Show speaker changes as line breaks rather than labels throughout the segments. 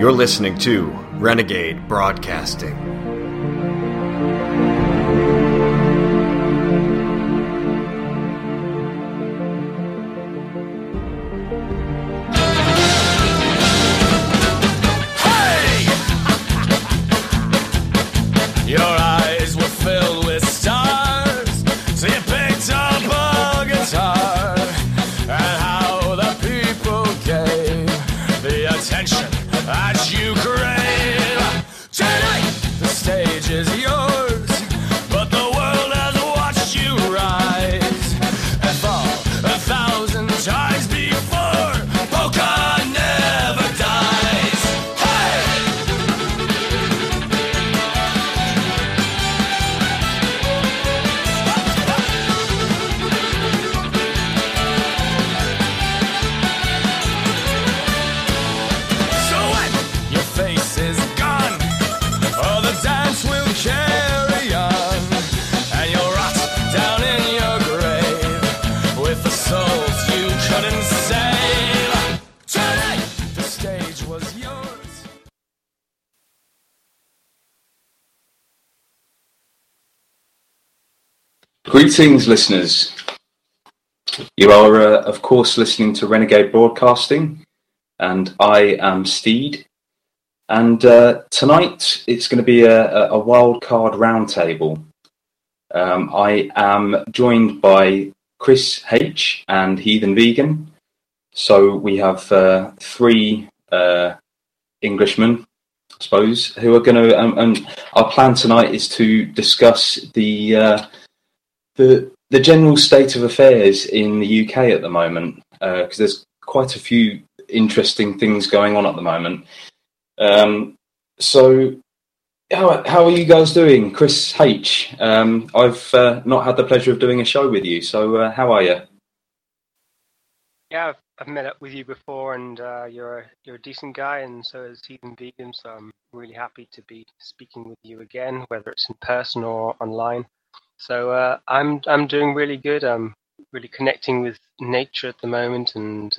You're listening to Renegade Broadcasting.
Greetings, listeners. You are, of course, listening to Renegade Broadcasting, and I am Steed. And tonight it's going to be a wildcard roundtable. I am joined by Chris H and Heathen Vegan. So we have three Englishmen, I suppose, who are going to. And our plan tonight is to discuss the general state of affairs in the UK at the moment, because there's quite a few interesting things going on at the moment. So how are you guys doing? Chris H, I've not had the pleasure of doing a show with you, so how are you?
Yeah, I've met up with you before, and you're a decent guy, and so is Heathen Vegan, so I'm really happy to be speaking with you again, whether it's in person or online. So I'm doing really good. I'm really connecting with nature at the moment, and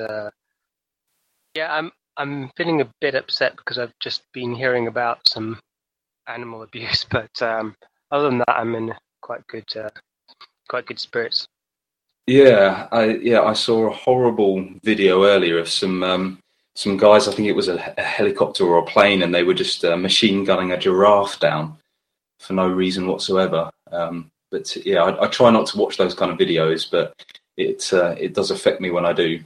I'm feeling a bit upset because I've just been hearing about some animal abuse. But other than that, I'm in quite good spirits.
Yeah, I saw a horrible video earlier of some guys. I think it was a helicopter or a plane, and they were just machine gunning a giraffe down for no reason whatsoever. But yeah, I try not to watch those kind of videos, but it does affect me when I do.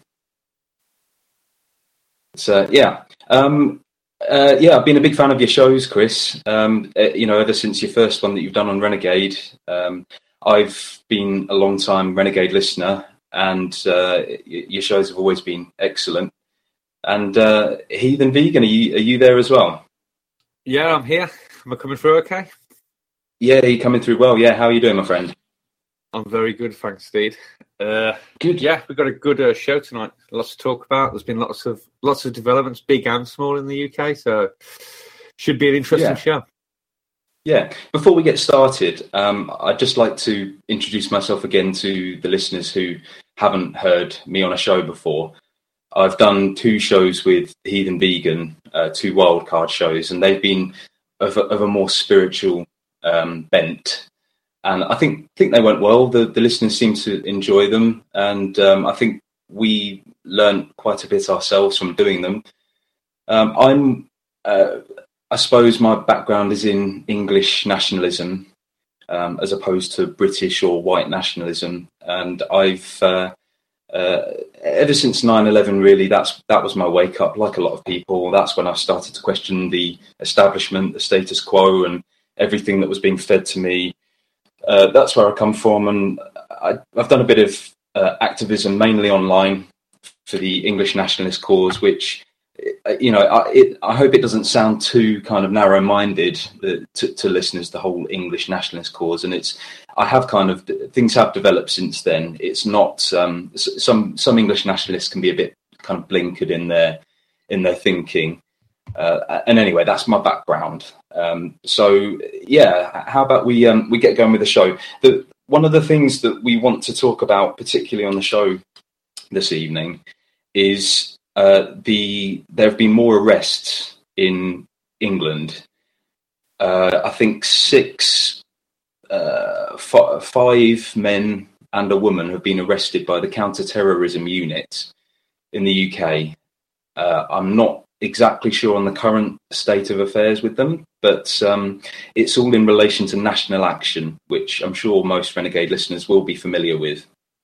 So I've been a big fan of your shows, Chris. Ever since your first one that you've done on Renegade, I've been a long time Renegade listener, and your shows have always been excellent. And Heathen Vegan, are you there as well?
Yeah, I'm here. Am I coming through okay?
Yeah, you're coming through well. Yeah, how are you doing, my friend?
I'm very good, thanks, Steve.
Good.
Yeah, we've got a good show tonight. Lots to talk about. There's been lots of developments, big and small, in the UK, so should be an interesting show.
Yeah. Before we get started, I'd just like to introduce myself again to the listeners who haven't heard me on a show before. I've done 2 shows with Heathen Vegan, 2 wildcard shows, and they've been of a more spiritual bent, and I think they went well. The listeners seem to enjoy them, and I think we learned quite a bit ourselves from doing them. I suppose my background is in English nationalism, as opposed to British or white nationalism, and I've ever since 9/11, really, that was my wake up. Like a lot of people, that's when I started to question the establishment, the status quo, and everything that was being fed to me. That's where I come from, and I've done a bit of activism, mainly online, for the English nationalist cause, which, I hope it doesn't sound too kind of narrow-minded to listeners, the whole English nationalist cause. And things have developed since then. It's not, some English nationalists can be a bit kind of blinkered in their thinking. And anyway, that's my background. So yeah, how about we get going with the show? One of the things that we want to talk about, particularly on the show this evening, is there have been more arrests in England. I think 5 men and a woman have been arrested by the counter-terrorism unit in the UK. I'm not exactly sure on the current state of affairs with them, but it's all in relation to National Action, which I'm sure most Renegade listeners will be familiar with.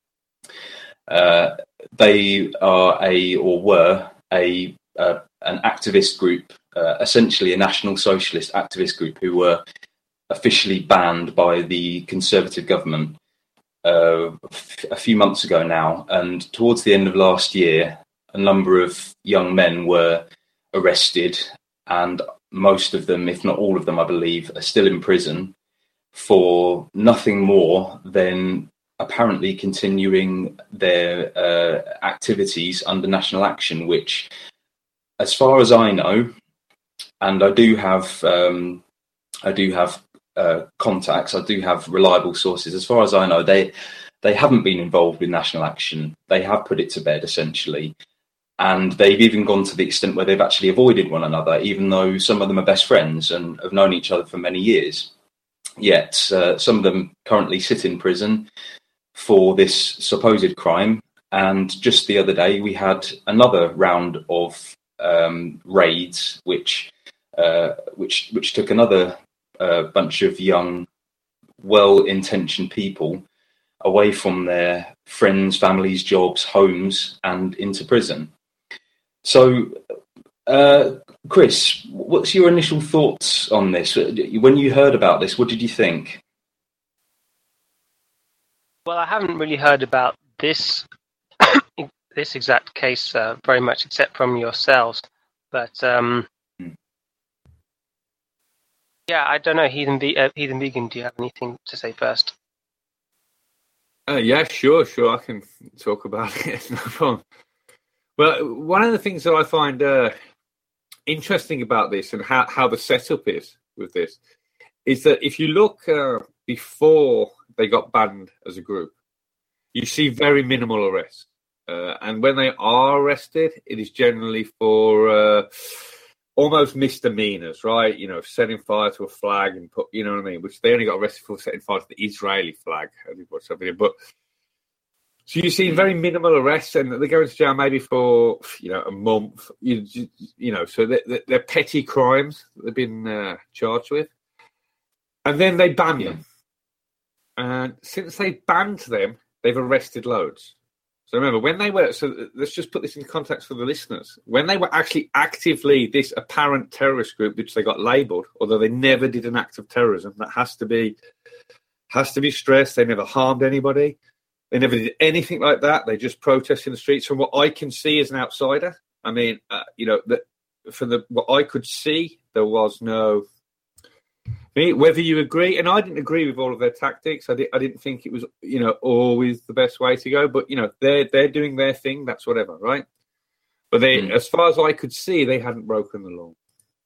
They are were an activist group, essentially a National Socialist activist group, who were officially banned by the Conservative government a few months ago now. And towards the end of last year, a number of young men were arrested, and most of them, if not all of them, I believe, are still in prison for nothing more than apparently continuing their activities under National Action, which, as far as I know, and I do have contacts, I do have reliable sources. As far as I know, they haven't been involved with National Action. They have put it to bed, essentially. And they've even gone to the extent where they've actually avoided one another, even though some of them are best friends and have known each other for many years. Yet some of them currently sit in prison for this supposed crime. And just the other day, we had another round of raids, which took another bunch of young, well-intentioned people away from their friends, families, jobs, homes, and into prison. So, Chris, what's your initial thoughts on this? When you heard about this, what did you think?
Well, I haven't really heard about this this exact case very much, except from yourselves. But yeah, I don't know. Heathen Vegan, do you have anything to say first?
Yeah, sure. I can talk about it. No problem. Well, one of the things that I find interesting about this and how the setup is with this is that if you look before they got banned as a group, you see very minimal arrests. And when they are arrested, it is generally for almost misdemeanors, right? You know, setting fire to a flag and you know what I mean? Which they only got arrested for setting fire to the Israeli flag. I think what's up here. But so you see very minimal arrests, and they go into jail maybe for, you know, a month. You know, so they're petty crimes that they've been charged with, and then they ban them. And since they banned them, they've arrested loads. So remember, when they were, so let's just put this in context for the listeners. When they were actually actively this apparent terrorist group, which they got labelled, although they never did an act of terrorism, that has to be stressed. They never harmed anybody. They never did anything like that. They just protested in the streets. From what I can see as an outsider, I mean, you know, what I could see, there was no. Whether you agree, and I didn't agree with all of their tactics. I didn't think it was, you know, always the best way to go. But you know, they're doing their thing. That's whatever, right? But they, as far as I could see, they hadn't broken the law.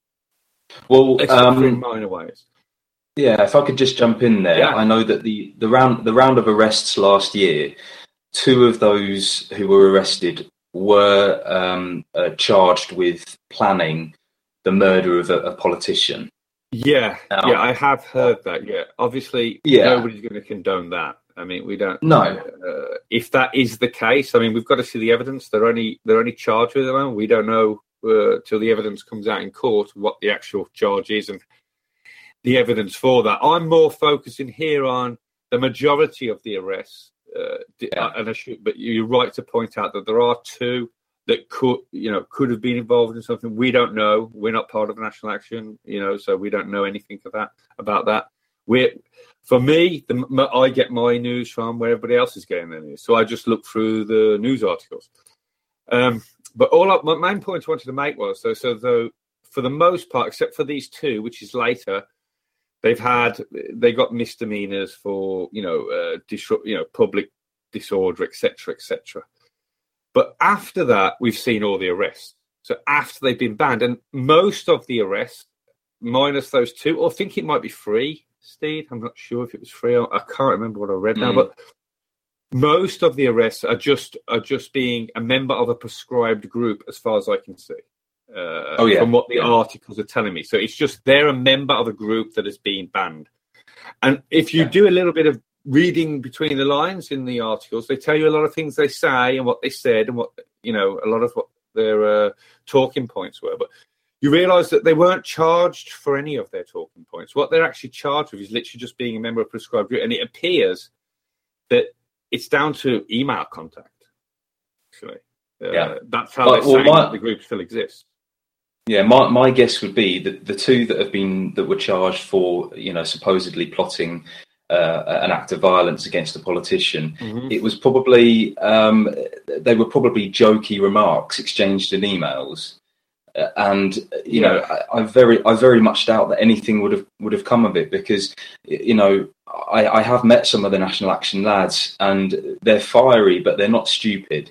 Well,
in minor ways.
Yeah, if I could just jump in there, yeah. I know that the round of arrests last year, 2 of those who were arrested were charged with planning the murder of a politician.
Yeah, I have heard that. Yeah, obviously, nobody's going to condone that. I mean, we don't.
No.
If that is the case, I mean, we've got to see the evidence. They're only charged with them. We don't know till the evidence comes out in court what the actual charge is and the evidence for that. I'm more focusing here on the majority of the arrests. But you're right to point out that there are 2 that could have been involved in something. We don't know. We're not part of National Action, you know, so we don't know anything about that. For me, I get my news from where everybody else is getting their news, so I just look through the news articles. But my main point I wanted to make was, so for the most part, except for these 2, which is later, they got misdemeanors for public disorder, etc., etc. But after that, we've seen all the arrests. So after they've been banned, and most of the arrests, minus those 2, or I think it might be 3, Steve. I'm not sure if it was 3. I can't remember what I read now, but most of the arrests are just being a member of a prescribed group, as far as I can see. from what the articles are telling me. So it's just they're a member of a group that has been banned. And if you do a little bit of reading between the lines in the articles, they tell you a lot of things they say and what they said and what, a lot of what their talking points were. But you realise that they weren't charged for any of their talking points. What they're actually charged with is literally just being a member of a prescribed group. And it appears that it's down to email contact, actually. That's how they're saying that the group still exists.
Yeah, my guess would be that the two that were charged for, supposedly plotting an act of violence against a politician, it was probably they were probably jokey remarks exchanged in emails, and I very much doubt that anything would have come of it, because I have met some of the National Action lads and they're fiery, but they're not stupid.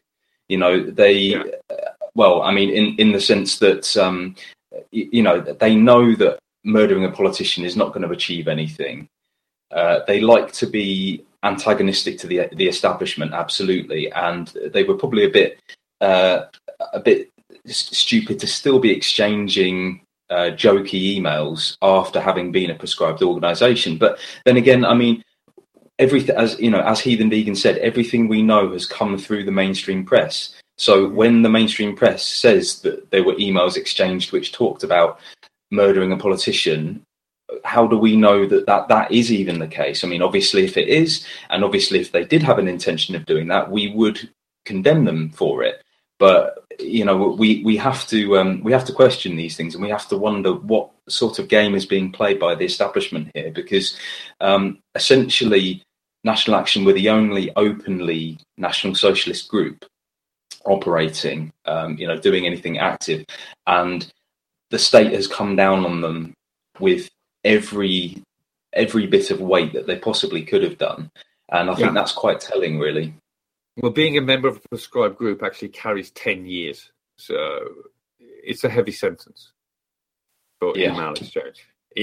Well, I mean, in the sense that, they know that murdering a politician is not going to achieve anything. They like to be antagonistic to the establishment, absolutely, and they were probably a bit stupid to still be exchanging jokey emails after having been a prescribed organisation. But then again, I mean, everything, as Heathen Vegan said, everything we know has come through the mainstream press. So when the mainstream press says that there were emails exchanged which talked about murdering a politician, how do we know that is even the case? I mean, obviously, if it is, and obviously if they did have an intention of doing that, we would condemn them for it. But we have to question these things, and we have to wonder what sort of game is being played by the establishment here, because essentially National Action were the only openly National Socialist group operating, doing anything active, and the state has come down on them with every bit of weight that they possibly could have done, and I think that's quite telling, really.
Well, being a member of a prescribed group actually carries 10 years, so it's a heavy sentence for email exchange.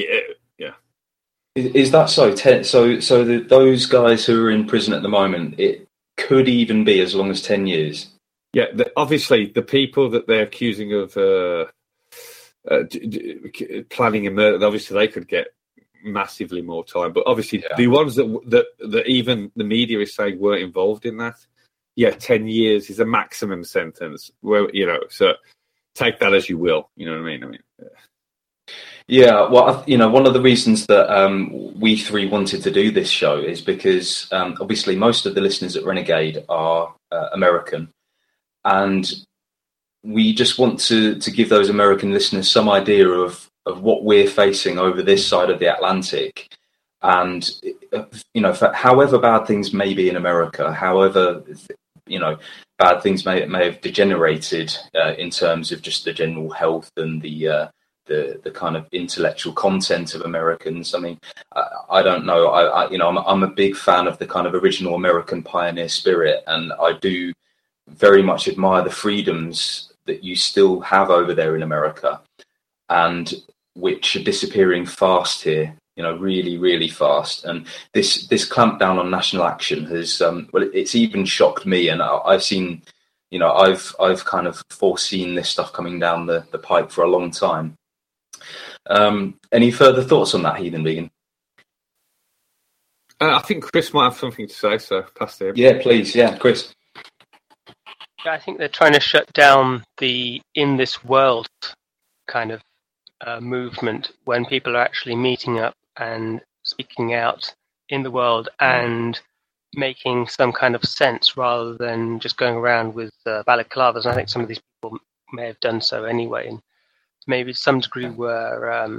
Is that so? So those guys who are in prison at the moment, it could even be as long as 10 years.
Yeah, obviously the people that they're accusing of planning a murder, obviously they could get massively more time. But obviously the ones that even the media is saying weren't involved in that, 10 years is a maximum sentence. Where so take that as you will. You know what I mean?
Yeah, well, one of the reasons that we three wanted to do this show is because obviously most of the listeners at Renegade are American. And we just want to give those American listeners some idea of what we're facing over this side of the Atlantic. And, for however bad things may be in America, however, bad things may have degenerated in terms of just the general health and the kind of intellectual content of Americans. I mean, I don't know. I'm a big fan of the kind of original American pioneer spirit, and I do very much admire the freedoms that you still have over there in America, and which are disappearing fast here, really, really fast. And this clampdown on National Action has, it's even shocked me. And I've seen, I've kind of foreseen this stuff coming down the pipe for a long time. Any further thoughts on that, Heathen Vegan?
I think Chris might have something to say, so pass to him.
Yeah, please. Yeah, Chris.
I think they're trying to shut down the in this world kind of movement when people are actually meeting up and speaking out in the world and making some kind of sense rather than just going around with balaclavas. And I think some of these people may have done so anyway, and maybe to some degree were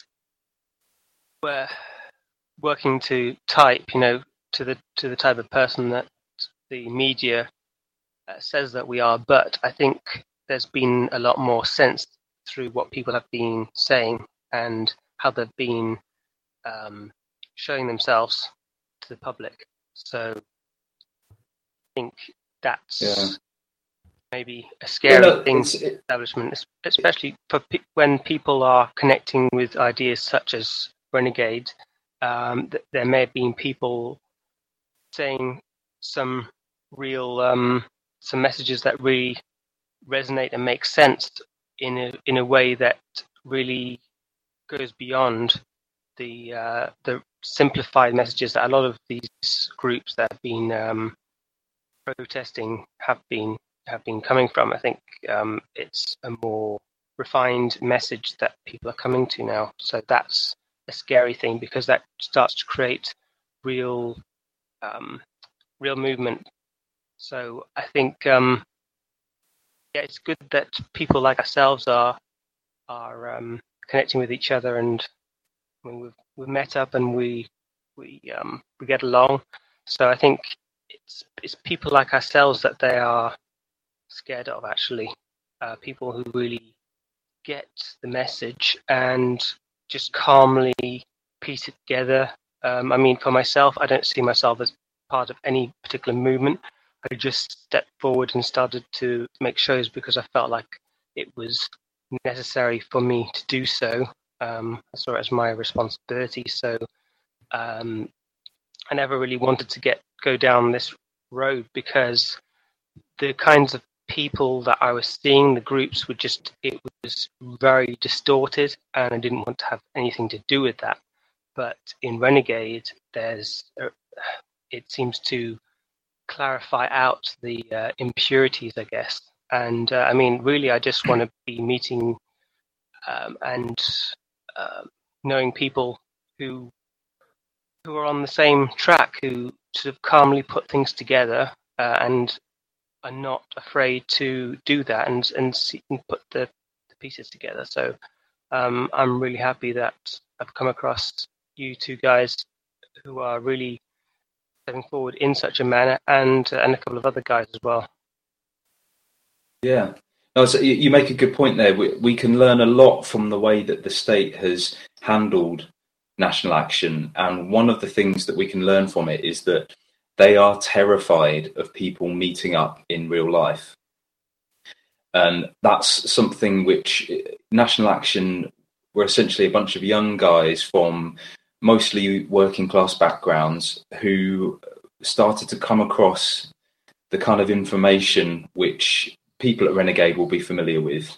working to type, to the type of person that the media says that we are. But I think there's been a lot more sense through what people have been saying and how they've been showing themselves to the public. So I think that's maybe a scary thing for the establishment, especially for when people are connecting with ideas such as Renegade. There may have been people saying some real some messages that really resonate and make sense in a way that really goes beyond the simplified messages that a lot of these groups that have been protesting have been coming from. I think it's a more refined message that people are coming to now. So that's a scary thing, because that starts to create real movement. So I think it's good that people like ourselves are connecting with each other, and I mean, we've met up and we get along. So I think it's people like ourselves that they are scared of, actually. People who really get the message and just calmly piece it together. I mean, for myself, I don't see myself as part of any particular movement. I just stepped forward and started to make shows because I felt like it was necessary for me to do so. I saw it as my responsibility. So I never really wanted to go down this road, because the kinds of people that I was seeing, the groups it was very distorted, and I didn't want to have anything to do with that. But in Renegade, it seems to clarify out the impurities, I guess. And I mean, really, I just want to be meeting and knowing people who are on the same track, who sort of calmly put things together and are not afraid to do that and put the pieces together. So I'm really happy that I've come across you two guys who are really stepping forward in such a manner, and a couple of other guys as well.
Yeah. No, so you make a good point there. We can learn a lot from the way that the state has handled National Action. And one of the things that we can learn from it is that they are terrified of people meeting up in real life. And that's something which National Action were essentially a bunch of young guys from mostly working class backgrounds who started to come across the kind of information which people at Renegade will be familiar with.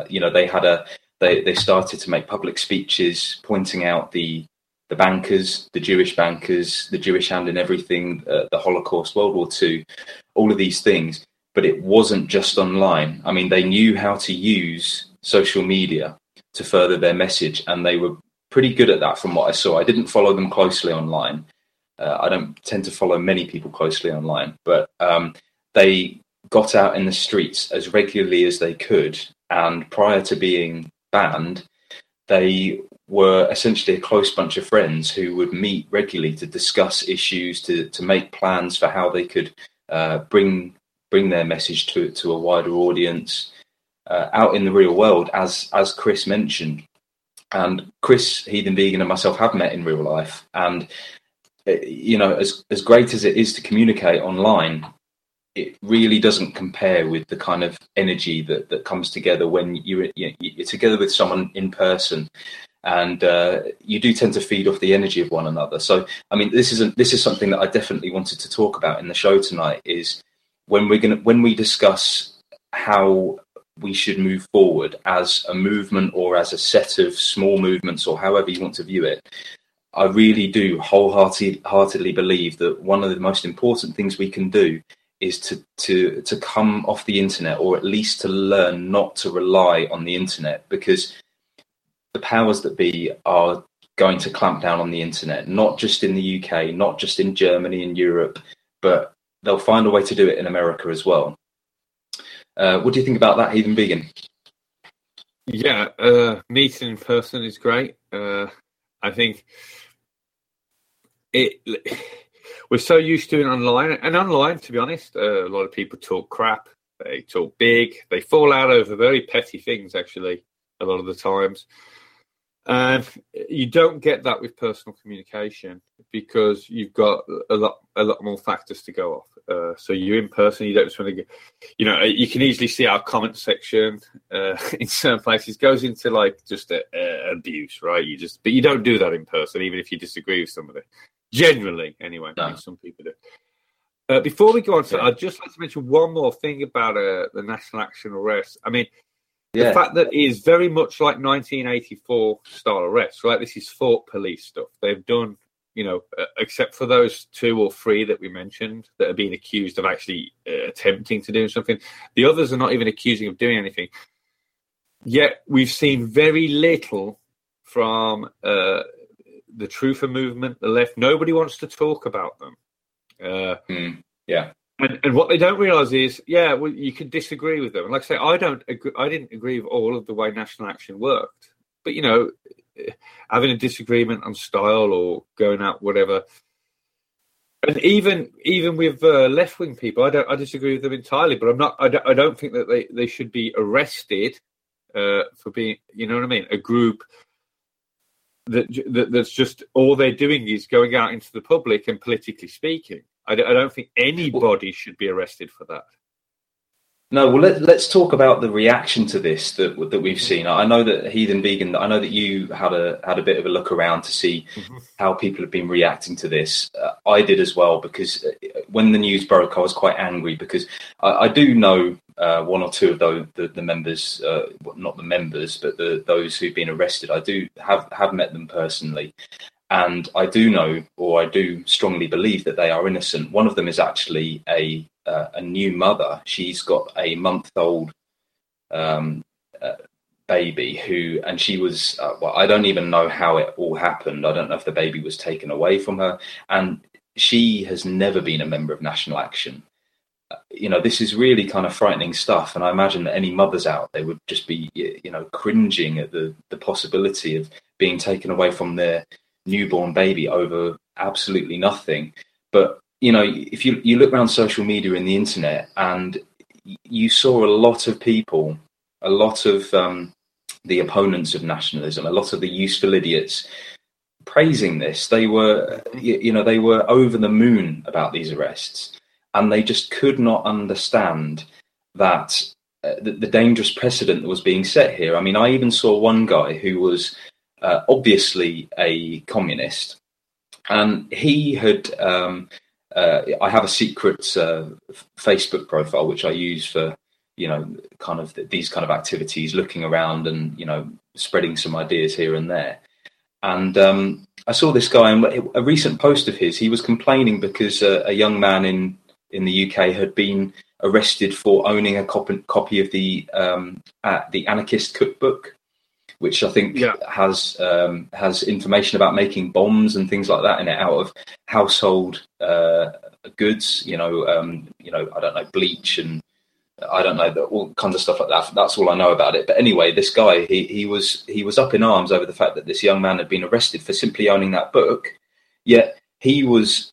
They started to make public speeches pointing out the bankers, the Jewish hand in everything, the Holocaust, World War II, all of these things. But it wasn't just online. I mean, they knew how to use social media to further their message, and they were pretty good at that from what I saw. I didn't follow them closely online. I don't tend to follow many people closely online, but they got out in the streets as regularly as they could. And prior to being banned, they were essentially a close bunch of friends who would meet regularly to discuss issues, to make plans for how they could bring their message to a wider audience out in the real world, as Chris mentioned. And Chris, Heathen Vegan, and myself have met in real life. And, as great as it is to communicate online, it really doesn't compare with the kind of energy that comes together when you're together with someone in person. And you do tend to feed off the energy of one another. So, I mean, this is something that I definitely wanted to talk about in the show tonight, is when we discuss how we should move forward as a movement or as a set of small movements, or however you want to view it. I really do wholeheartedly believe that one of the most important things we can do is to come off the internet, or at least to learn not to rely on the internet, because the powers that be are going to clamp down on the internet, not just in the UK, not just in Germany and Europe, but they'll find a way to do it in America as well. What do you think about that, Heathen Vegan?
Yeah, meeting in person is great. I think we're so used to it online. And online, to be honest, a lot of people talk crap. They talk big. They fall out over very petty things, actually, a lot of the times. And you don't get that with personal communication, because you've got a lot more factors to go off. So you're in person, you don't just want to get, you can easily see our comment section in certain places goes into like just abuse, right? But you don't do that in person, even if you disagree with somebody. Generally, anyway,
No.
I mean, some people do. Before we go on to that, I'd just like to mention one more thing about the National Action arrest. I mean, The fact that it is very much like 1984 style arrests, right? This is Fort Police stuff. They've done, except for those 2 or 3 that we mentioned that are being accused of actually attempting to do something. The others are not even accusing of doing anything. Yet we've seen very little from the truther movement, the left. Nobody wants to talk about them. And what they don't realise is, you can disagree with them. And like I say, I didn't agree with all of the way National Action worked. But, having a disagreement on style or going out, whatever. And even with left-wing people, I disagree with them entirely. But I don't think that they should be arrested for being, you know what I mean, a group that's just all they're doing is going out into the public and politically speaking. I don't think anybody should be arrested for that.
No, well, let's talk about the reaction to this that we've seen. I know that Heathen Vegan, I know that you had a bit of a look around to see how people have been reacting to this. I did as well, because when the news broke, I was quite angry because I do know 1 or 2 of the members, not the members, but those who've been arrested. I do have met them personally. And I do know, or I do strongly believe, that they are innocent. One of them is actually a new mother. She's got a month-old baby and she was, I don't even know how it all happened. I don't know if the baby was taken away from her. And she has never been a member of National Action. This is really kind of frightening stuff. And I imagine that any mothers out there would just be, cringing at the possibility of being taken away from their newborn baby over absolutely nothing. But if you look around social media and the internet, and you saw a lot of people, a lot of the opponents of nationalism, a lot of the useful idiots praising this. They were they were over the moon about these arrests, and they just could not understand that the dangerous precedent that was being set here. I mean, I even saw one guy who was obviously a communist, and he had I have a secret Facebook profile which I use for kind of these kind of activities, looking around and spreading some ideas here and there. And I saw this guy, and a recent post of his, he was complaining because a young man in the UK had been arrested for owning a copy of the Anarchist Cookbook, which I think has information about making bombs and things like that in it out of household goods. I don't know, bleach and I don't know, all kinds of stuff like that. That's all I know about it. But anyway, this guy, he was up in arms over the fact that this young man had been arrested for simply owning that book. Yet he was,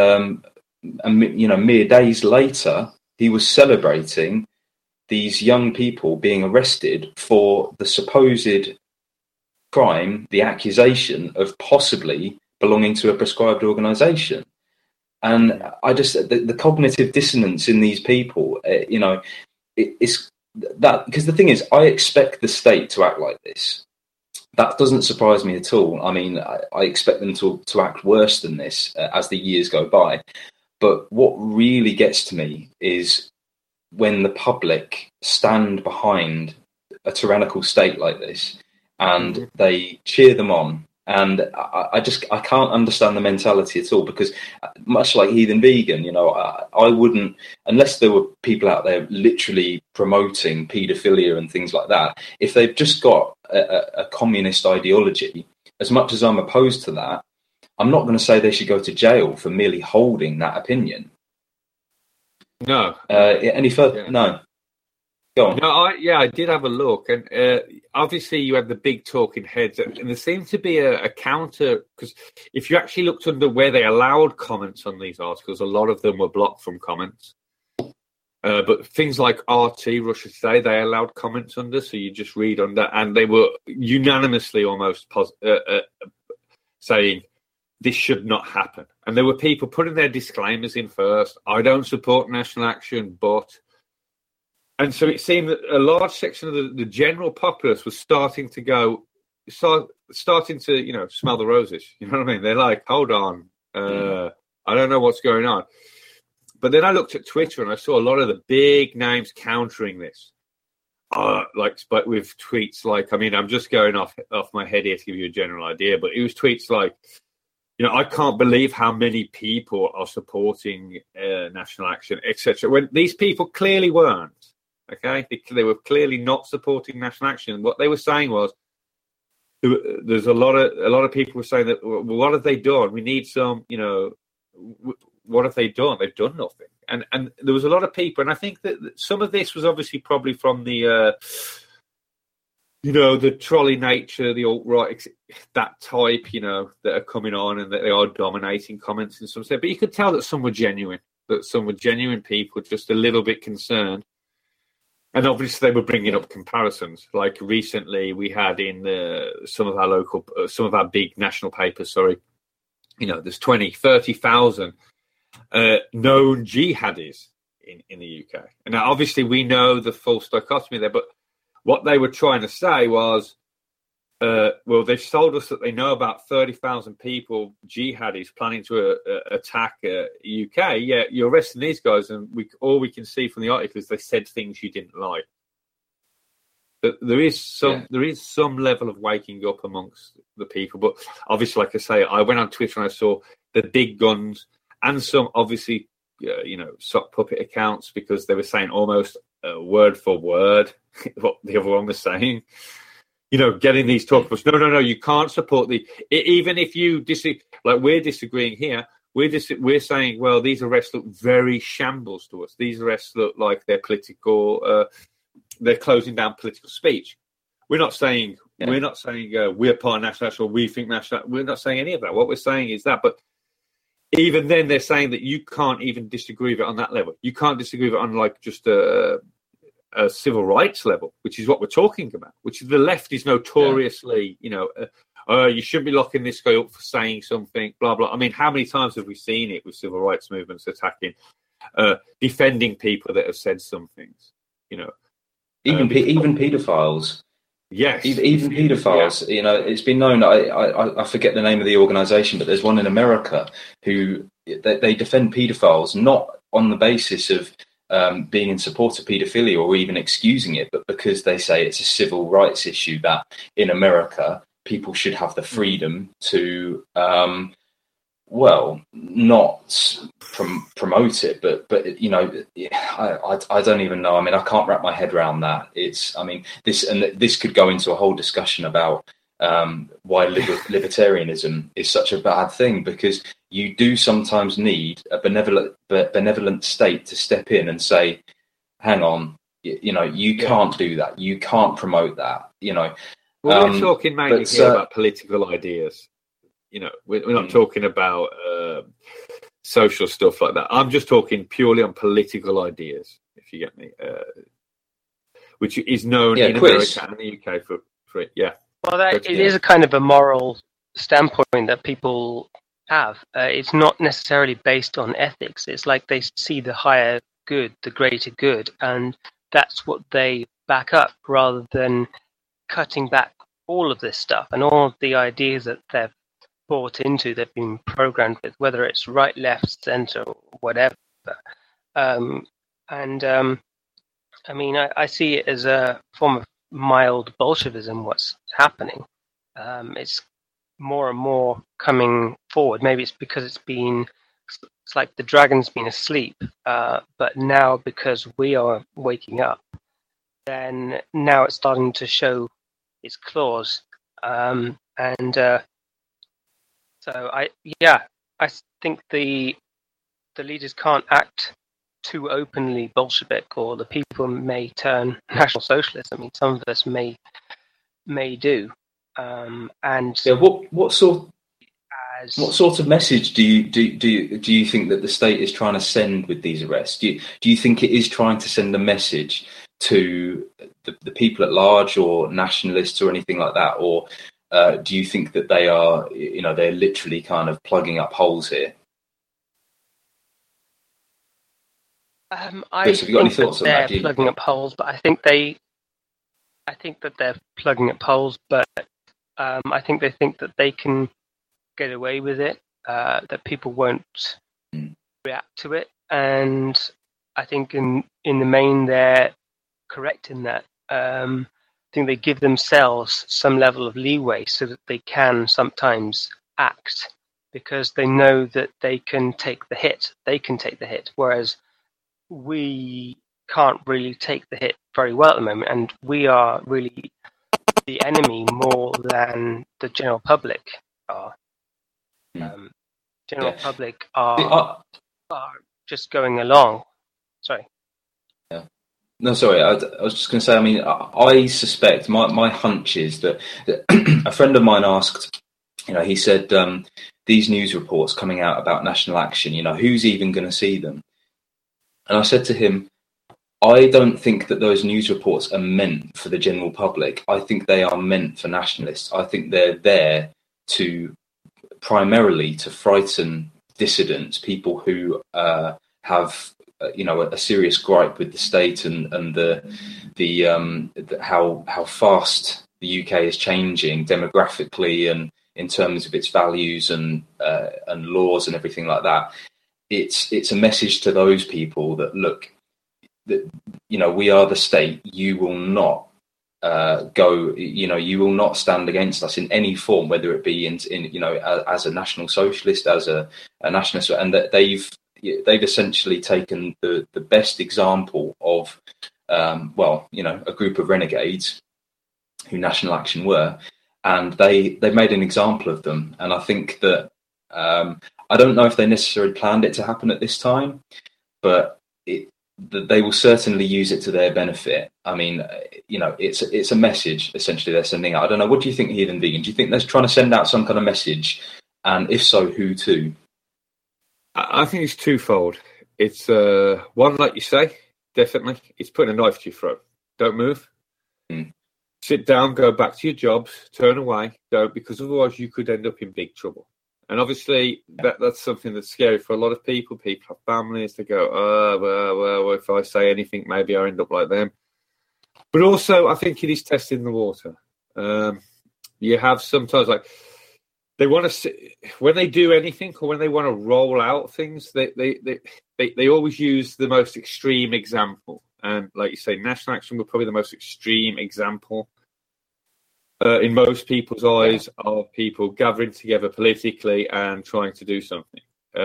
mere days later, he was celebrating these young people being arrested for the supposed crime, the accusation of possibly belonging to a prescribed organisation. And I just, the cognitive dissonance in these people, it's that, because the thing is, I expect the state to act like this. That doesn't surprise me at all. I mean, I expect them to act worse than this as the years go by. But what really gets to me is when the public stand behind a tyrannical state like this and they cheer them on. And I can't understand the mentality at all, because much like Heathen Vegan, I wouldn't, unless there were people out there literally promoting paedophilia and things like that, if they've just got a communist ideology, as much as I'm opposed to that, I'm not going to say they should go to jail for merely holding that opinion.
No.
Any further? Yeah. No. Go on.
No, I did have a look, and obviously you had the big talking heads, and there seemed to be a counter, because if you actually looked under where they allowed comments on these articles, a lot of them were blocked from comments. But things like RT, Russia Today, they allowed comments under, so you just read under, and they were unanimously almost saying this should not happen. And there were people putting their disclaimers in first. I don't support National Action, but... And so it seemed that a large section of the general populace was starting to smell the roses. You know what I mean? They're like, hold on, I don't know what's going on. But then I looked at Twitter and I saw a lot of the big names countering this. But with tweets like, I mean, I'm just going off my head here to give you a general idea, but it was tweets like, I can't believe how many people are supporting National Action, etc. When these people clearly weren't. Okay, they were clearly not supporting National Action. What they were saying was, there's a lot of people were saying that, well, what have they done? We need some, what have they done? They've done nothing. And there was a lot of people, and I think that some of this was obviously probably from the, the trolley nature, the alt-right, that type, that are coming on and that they are dominating comments in some sense. But you could tell that some were genuine people, just a little bit concerned. And obviously they were bringing up comparisons. Like recently we had in some of our big national papers, there's 20, 30,000 known jihadis in the UK. And now obviously we know the false dichotomy there, but what they were trying to say was, they've told us that they know about 30,000 people, jihadis, planning to attack UK. Yeah, you're arresting these guys, and all we can see from the article is they said things you didn't like. But there is some level of waking up amongst the people. But obviously, like I say, I went on Twitter and I saw the big guns and some obviously, sock puppet accounts, because they were saying almost word for word what the other one was saying. Getting these talk books. No, you can't support even if you disagree. Like we're disagreeing here. We're saying, well, these arrests look very shambles to us. These arrests look like they're political. They're closing down political speech. We're not saying we're part of National Action or we think National. We're not saying any of that. What we're saying is that, but even then, they're saying that you can't even disagree with it on that level. You can't disagree with it on like just a civil rights level, which is what we're talking about, which the left is notoriously, you shouldn't be locking this guy up for saying something, blah, blah. I mean, how many times have we seen it with civil rights movements attacking, defending people that have said some things,
Even paedophiles.
Yes.
Even paedophiles, it's been known, I forget the name of the organisation, but there's one in America who, they defend paedophiles, not on the basis of being in support of paedophilia or even excusing it, but because they say it's a civil rights issue that in America people should have the freedom to, not promote it, but I don't even know. I mean, I can't wrap my head around that. This could go into a whole discussion about why libertarianism is such a bad thing, because you do sometimes need a benevolent state to step in and say, hang on, you can't do that. You can't promote that,
Well, we're talking mainly here about political ideas. We're not talking about social stuff like that. I'm just talking purely on political ideas, if you get me, which is known in America and the UK for it. Yeah.
Well, it is a kind of a moral standpoint that people have. It's not necessarily based on ethics. It's like they see the higher good, the greater good, and that's what they back up, rather than cutting back all of this stuff and all of the ideas that they've bought into, they've been programmed with, whether it's right, left, centre, whatever. I see it as a form of mild Bolshevism, what's happening. It's more and more coming forward. Maybe it's because it's like the dragon's been asleep, but now because we are waking up, then now it's starting to show its claws. So I think the leaders can't act too openly Bolshevik, or the people may turn National Socialist. I mean, some of us may do.
What sort of message do you think that the state is trying to send with these arrests? Do you think it is trying to send a message to the people at large, or nationalists, or anything like that, or do you think that they are, they're literally kind of plugging up holes here?
I think that they're plugging up holes, but I think that they're plugging up holes, but I think they think that they can get away with it, that people won't react to it, and I think in the main they're correct in that. I think they give themselves some level of leeway so that they can sometimes act, because they know that they can take the hit. Whereas we can't really take the hit very well at the moment, and we are really the enemy more than the general public are. General public are just going along. Sorry.
Yeah. No, sorry. I was just going to say. I mean, I suspect my hunch is that a friend of mine asked. He said these news reports coming out about National Action. Who's even going to see them? And I said to him, I don't think that those news reports are meant for the general public. I think they are meant for nationalists. I think they're there primarily to frighten dissidents, people who have a serious gripe with the state and how fast the UK is changing demographically and in terms of its values and laws and everything like that. It's a message to those people that, look, that we are the state. You will not you will not stand against us in any form, whether it be in as a National Socialist, as a nationalist, and that they've essentially taken the best example of a group of renegades who National Action were, and they made an example of them. And I think that I don't know if they necessarily planned it to happen at this time, but they will certainly use it to their benefit. I mean, it's a message essentially they're sending out. I don't know. What do you think, Heathen Vegan? Do you think they're trying to send out some kind of message? And if so, who to?
I think it's twofold. It's one, like you say, definitely. It's putting a knife to your throat. Don't move. Sit down, go back to your jobs, turn away, don't, because otherwise you could end up in big trouble. And obviously that's something that's scary for a lot of people. People have families. They go, well, if I say anything, maybe I end up like them. But also, I think it is testing the water. You have sometimes, like, they want to, when they do anything or when they want to roll out things, they always use the most extreme example. And like you say, National Action were probably the most extreme example in most people's eyes of people gathering together politically and trying to do something.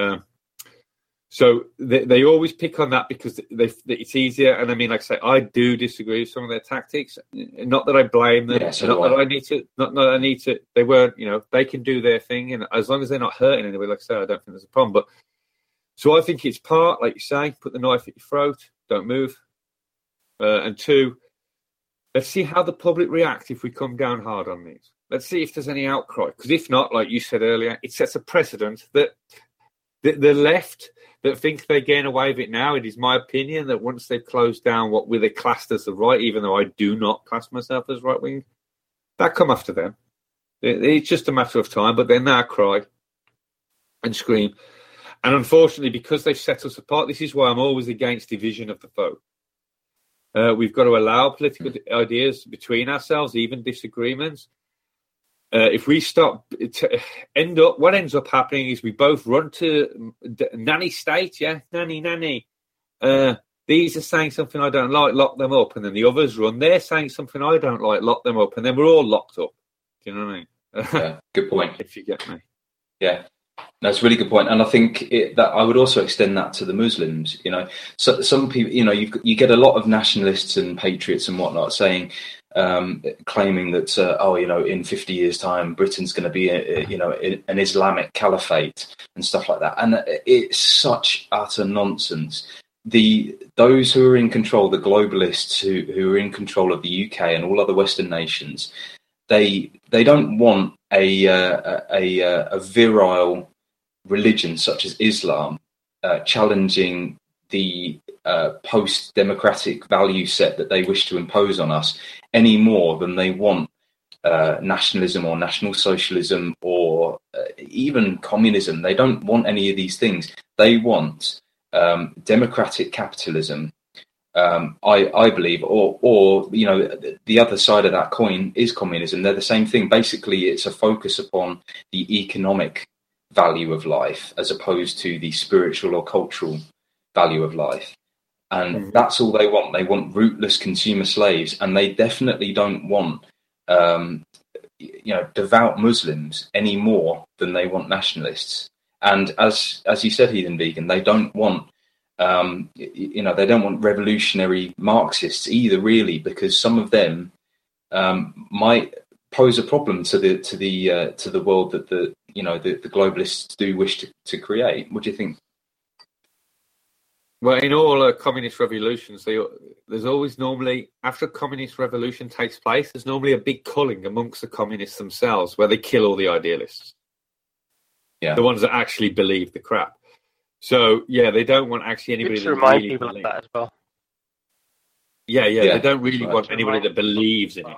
So they always pick on that because it's easier. And I mean, like I say, I do disagree with some of their tactics. Not that I blame them. Not that I need to. They weren't. They can do their thing, and as long as they're not hurting anybody, like I say, I don't think there's a problem. But so I think it's part, like you say, put the knife at your throat, don't move, and two, let's see how the public react if we come down hard on these. Let's see if there's any outcry. Because if not, like you said earlier, it sets a precedent that the left that think they gain away with it now, it is my opinion that once they've closed down what they classed as the right, even though I do not class myself as right-wing, that come after them. It's just a matter of time, but then they'll cry and scream. And unfortunately, because they've set us apart, this is why I'm always against division of the foe. We've got to allow political ideas between ourselves, even disagreements. If we stop, what ends up happening is we both run to nanny state, nanny. These are saying something I don't like, lock them up, and then the others run. They're saying something I don't like, lock them up, and then we're all locked up. Do you know what I mean?
Yeah, good point.
If you get me.
Yeah. That's a really good point, and I think that I would also extend that to the Muslims. So some people, you get a lot of nationalists and patriots and whatnot saying, claiming that, in 50 years' time, Britain's going to be, an Islamic caliphate and stuff like that, and it's such utter nonsense. Those who are in control, the globalists who are in control of the UK and all other Western nations, they don't want a virile religion such as Islam challenging the post-democratic value set that they wish to impose on us any more than they want nationalism or national socialism or even communism. They don't want any of these things. They want democratic capitalism. I believe, or the other side of that coin is communism. They're the same thing. Basically, it's a focus upon the economic value of life as opposed to the spiritual or cultural value of life. And that's all they want. They want rootless consumer slaves, and they definitely don't want devout Muslims any more than they want nationalists. And as you said, Heathen Vegan, they don't want they don't want revolutionary Marxists either, really, because some of them might pose a problem to the world that the globalists do wish to create. What do you think?
Well, in all communist revolutions, there's always normally, after a communist revolution takes place, there's normally a big culling amongst the communists themselves where they kill all the idealists.
Yeah.
The ones that actually believe the crap. So, yeah, they don't want actually anybody
to remind people of that as well.
Yeah, they don't really want anybody that believes in it.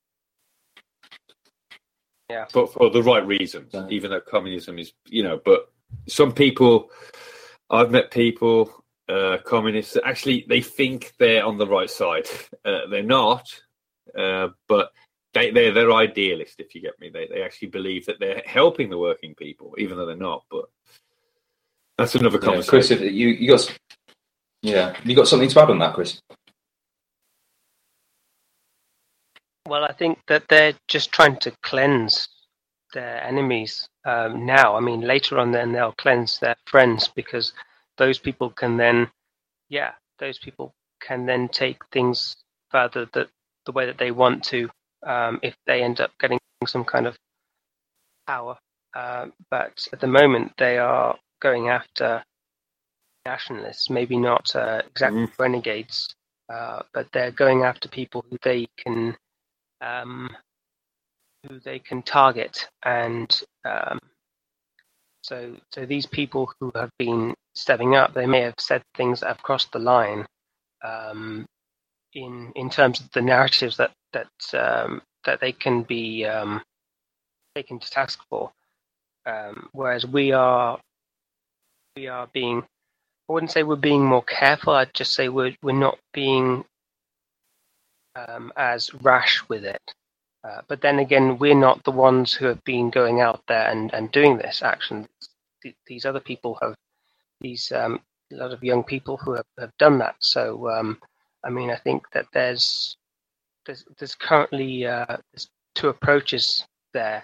Yeah.
But for the right reasons, even though communism is, but some people, I've met people, communists, actually, they think they're on the right side. They're not, but they're idealist, if you get me. They actually believe that they're helping the working people, even though they're not. But that's another conversation.
Chris, if you got something to add on that, Chris?
Well, I think that they're just trying to cleanse their enemies now. I mean, later on, then they'll cleanse their friends, because those people can then take things further the way that they want to, if they end up getting some kind of power. But at the moment, they are going after nationalists, maybe not exactly renegades, but they're going after people who they can target, and so these people who have been stepping up, they may have said things that have crossed the line in terms of the narratives that they can be taken to task for, whereas we are being, I wouldn't say we're being more careful, I'd just say we're not being as rash with it. But then again, we're not the ones who have been going out there and doing this action. These other people have, a lot of young people who have done that. So, I mean, I think that there's currently there's two approaches there.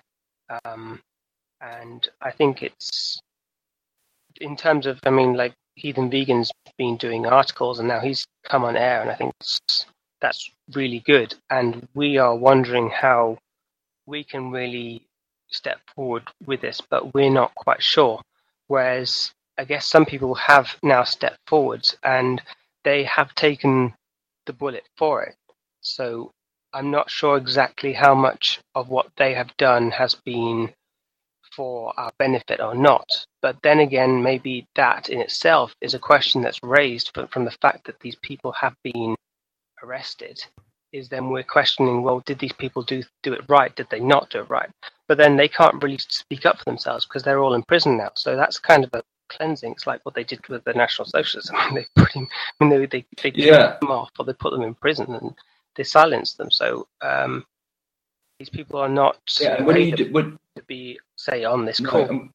And I think it's, in terms of, I mean, like Heathen Vegan's been doing articles and now he's come on air, and I think that's really good. And we are wondering how we can really step forward with this, but we're not quite sure. Whereas I guess some people have now stepped forwards and they have taken the bullet for it. So I'm not sure exactly how much of what they have done has been for our benefit or not. But then again, maybe that in itself is a question that's raised from the fact that these people have been arrested, is then we're questioning, well, did these people do it right? Did they not do it right? But then they can't really speak up for themselves because they're all in prison now. So that's kind of a cleansing. It's like what they did with the National Socialists. I mean, they kicked them off, or they put them in prison and they silenced them. So these people are not to be, say, on this call.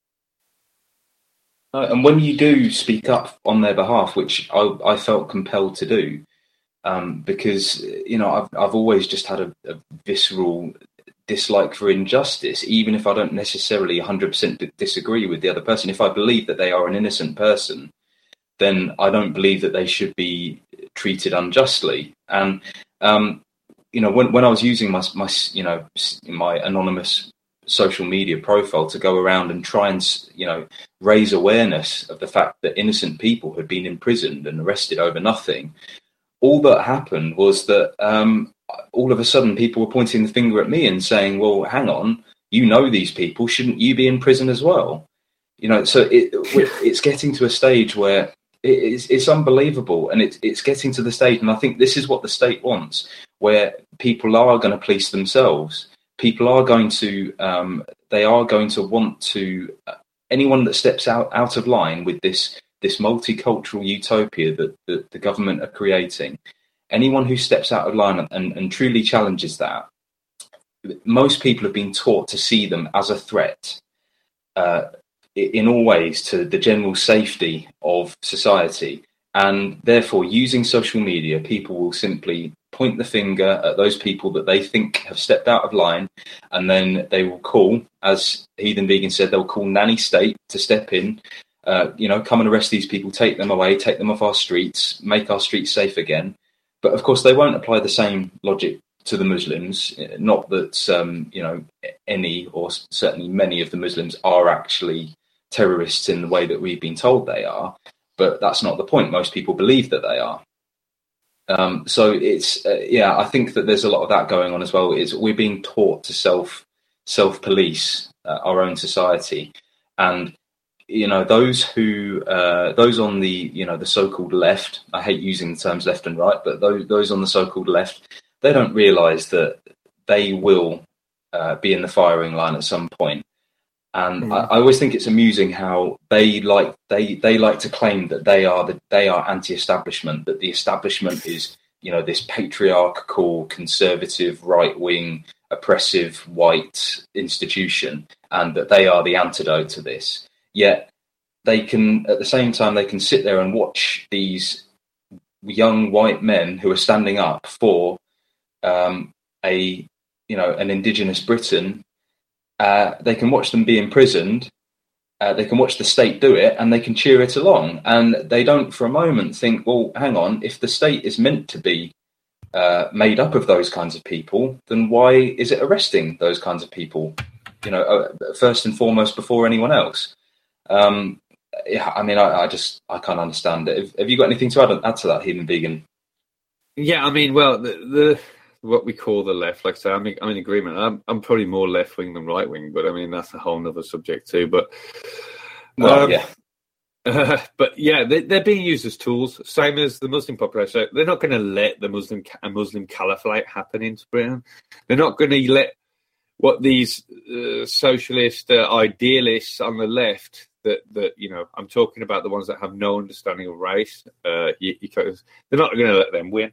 And when you do speak up on their behalf, which I felt compelled to do, because I've always just had a visceral dislike for injustice, even if I don't necessarily 100% disagree with the other person. If I believe that they are an innocent person, then I don't believe that they should be treated unjustly. And when I was using my anonymous social media profile to go around and try and raise awareness of the fact that innocent people had been imprisoned and arrested over nothing, all that happened was that all of a sudden people were pointing the finger at me and saying, well, hang on, these people, shouldn't you be in prison as well? So it's getting to a stage where it's unbelievable, and it's getting to the stage, and I think this is what the state wants, where people are going to police themselves. People are going to want to, anyone that steps out of line with this multicultural utopia that the government are creating, anyone who steps out of line and truly challenges that, most people have been taught to see them as a threat in all ways to the general safety of society. And therefore, using social media, people will simply point the finger at those people that they think have stepped out of line, and then they will call, as Heathen Vegan said, they'll call nanny state to step in, come and arrest these people, take them away, take them off our streets, make our streets safe again. But of course, they won't apply the same logic to the Muslims. Not that, any or certainly many of the Muslims are actually terrorists in the way that we've been told they are. But that's not the point. Most people believe that they are. So it's, I think that there's a lot of that going on as well. We're being taught to self-police our own society. And, those on the, the so-called left, I hate using the terms left and right, but those on the so-called left, they don't realise that they will be in the firing line at some point. And I always think it's amusing how they like to claim that they are anti-establishment, that the establishment is, this patriarchal, conservative, right-wing, oppressive, white institution, and that they are the antidote to this. Yet they can, at the same time, they can sit there and watch these young white men who are standing up for an indigenous Britain. They can watch them be imprisoned, they can watch the state do it, and they can cheer it along. And they don't for a moment think, well, hang on, if the state is meant to be made up of those kinds of people, then why is it arresting those kinds of people, first and foremost before anyone else? I can't understand it. Have you got anything to add to that, Heathen Vegan?
Yeah, well, the what we call the left, like I say, I'm in agreement. I'm probably more left wing than right wing, but that's a whole other subject too. But they're being used as tools, same as the Muslim population. They're not going to let a Muslim caliphate happen into Britain. They're not going to let what these socialist idealists on the left that I'm talking about, the ones that have no understanding of race. They're not going to let them win.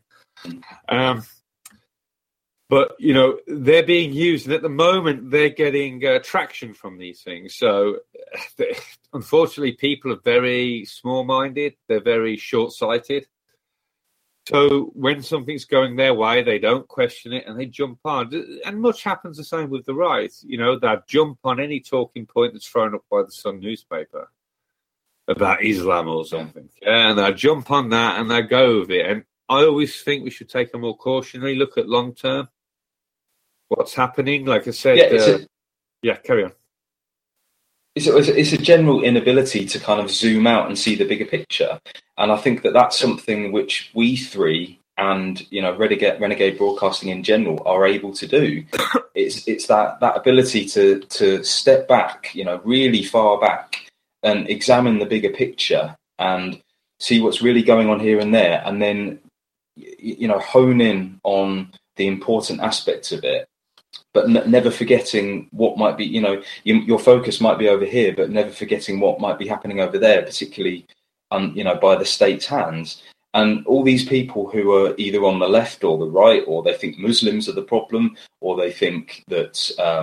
But, they're being used, and at the moment they're getting traction from these things. So, unfortunately, people are very small-minded. They're very short-sighted. So when something's going their way, they don't question it, and they jump on. And much happens the same with the right. They'll jump on any talking point that's thrown up by the Sun newspaper about Islam or something. Yeah, and they'll jump on that, and they'll go with it. And I always think we should take a more cautionary look at long-term. What's happening? Like I said, carry on.
It's a general inability to kind of zoom out and see the bigger picture, and I think that that's something which we three and Renegade Broadcasting in general are able to do. It's that ability to step back, really far back, and examine the bigger picture and see what's really going on here and there, and then hone in on the important aspects of it. But never forgetting what might be, your focus might be over here, but never forgetting what might be happening over there, particularly, by the state's hands. And all these people who are either on the left or the right, or they think Muslims are the problem, or they think that,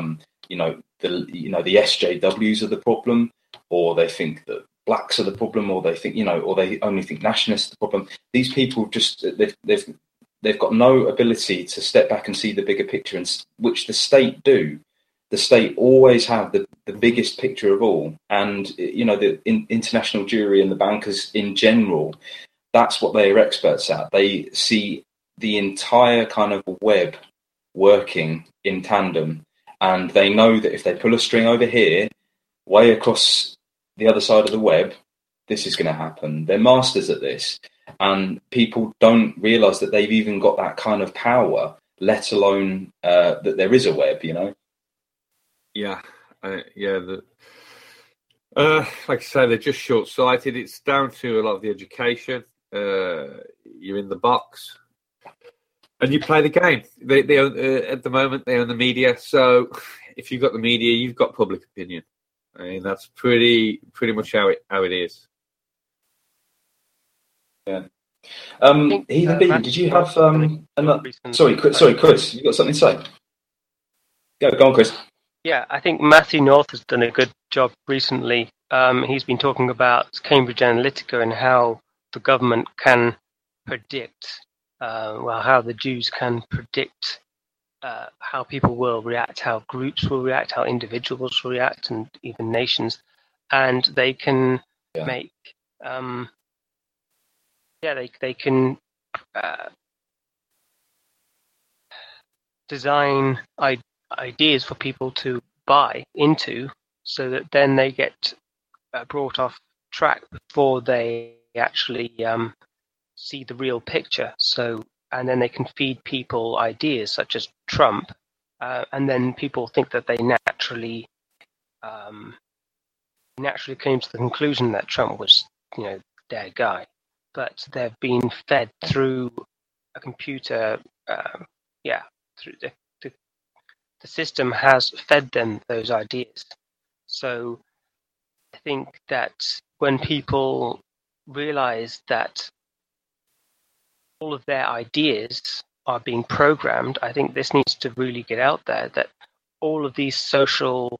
the SJWs are the problem, or they think that blacks are the problem, or they think, or they only think nationalists are the problem. These people just, they've got no ability to step back and see the bigger picture, and which the state do. The state always have the biggest picture of all, and the international jury and the bankers in general. That's what they are experts at. They see the entire kind of web working in tandem, and they know that if they pull a string over here, way across the other side of the web, this is going to happen. They're masters at this. And people don't realise that they've even got that kind of power, let alone that there is a web,
Yeah, like I say, they're just short-sighted. It's down to a lot of the education. You're in the box, and you play the game. They own, at the moment, they own the media. So if you've got the media, you've got public opinion. That's pretty much how it is. Yeah.
Heathen Vegan, did you have another? Sorry, Chris, you got something to say? Go on, Chris.
Yeah, I think Matthew North has done a good job recently. He's been talking about Cambridge Analytica and how the government can predict, how the Jews can predict how people will react, how groups will react, how individuals will react, and even nations, and they can make, they can design ideas for people to buy into, so that then they get brought off track before they actually see the real picture. So, and then they can feed people ideas such as Trump, and then people think that they naturally came to the conclusion that Trump was, their guy, but they've been fed through a computer. Through the system has fed them those ideas. So I think that when people realize that all of their ideas are being programmed, I think this needs to really get out there, that all of these social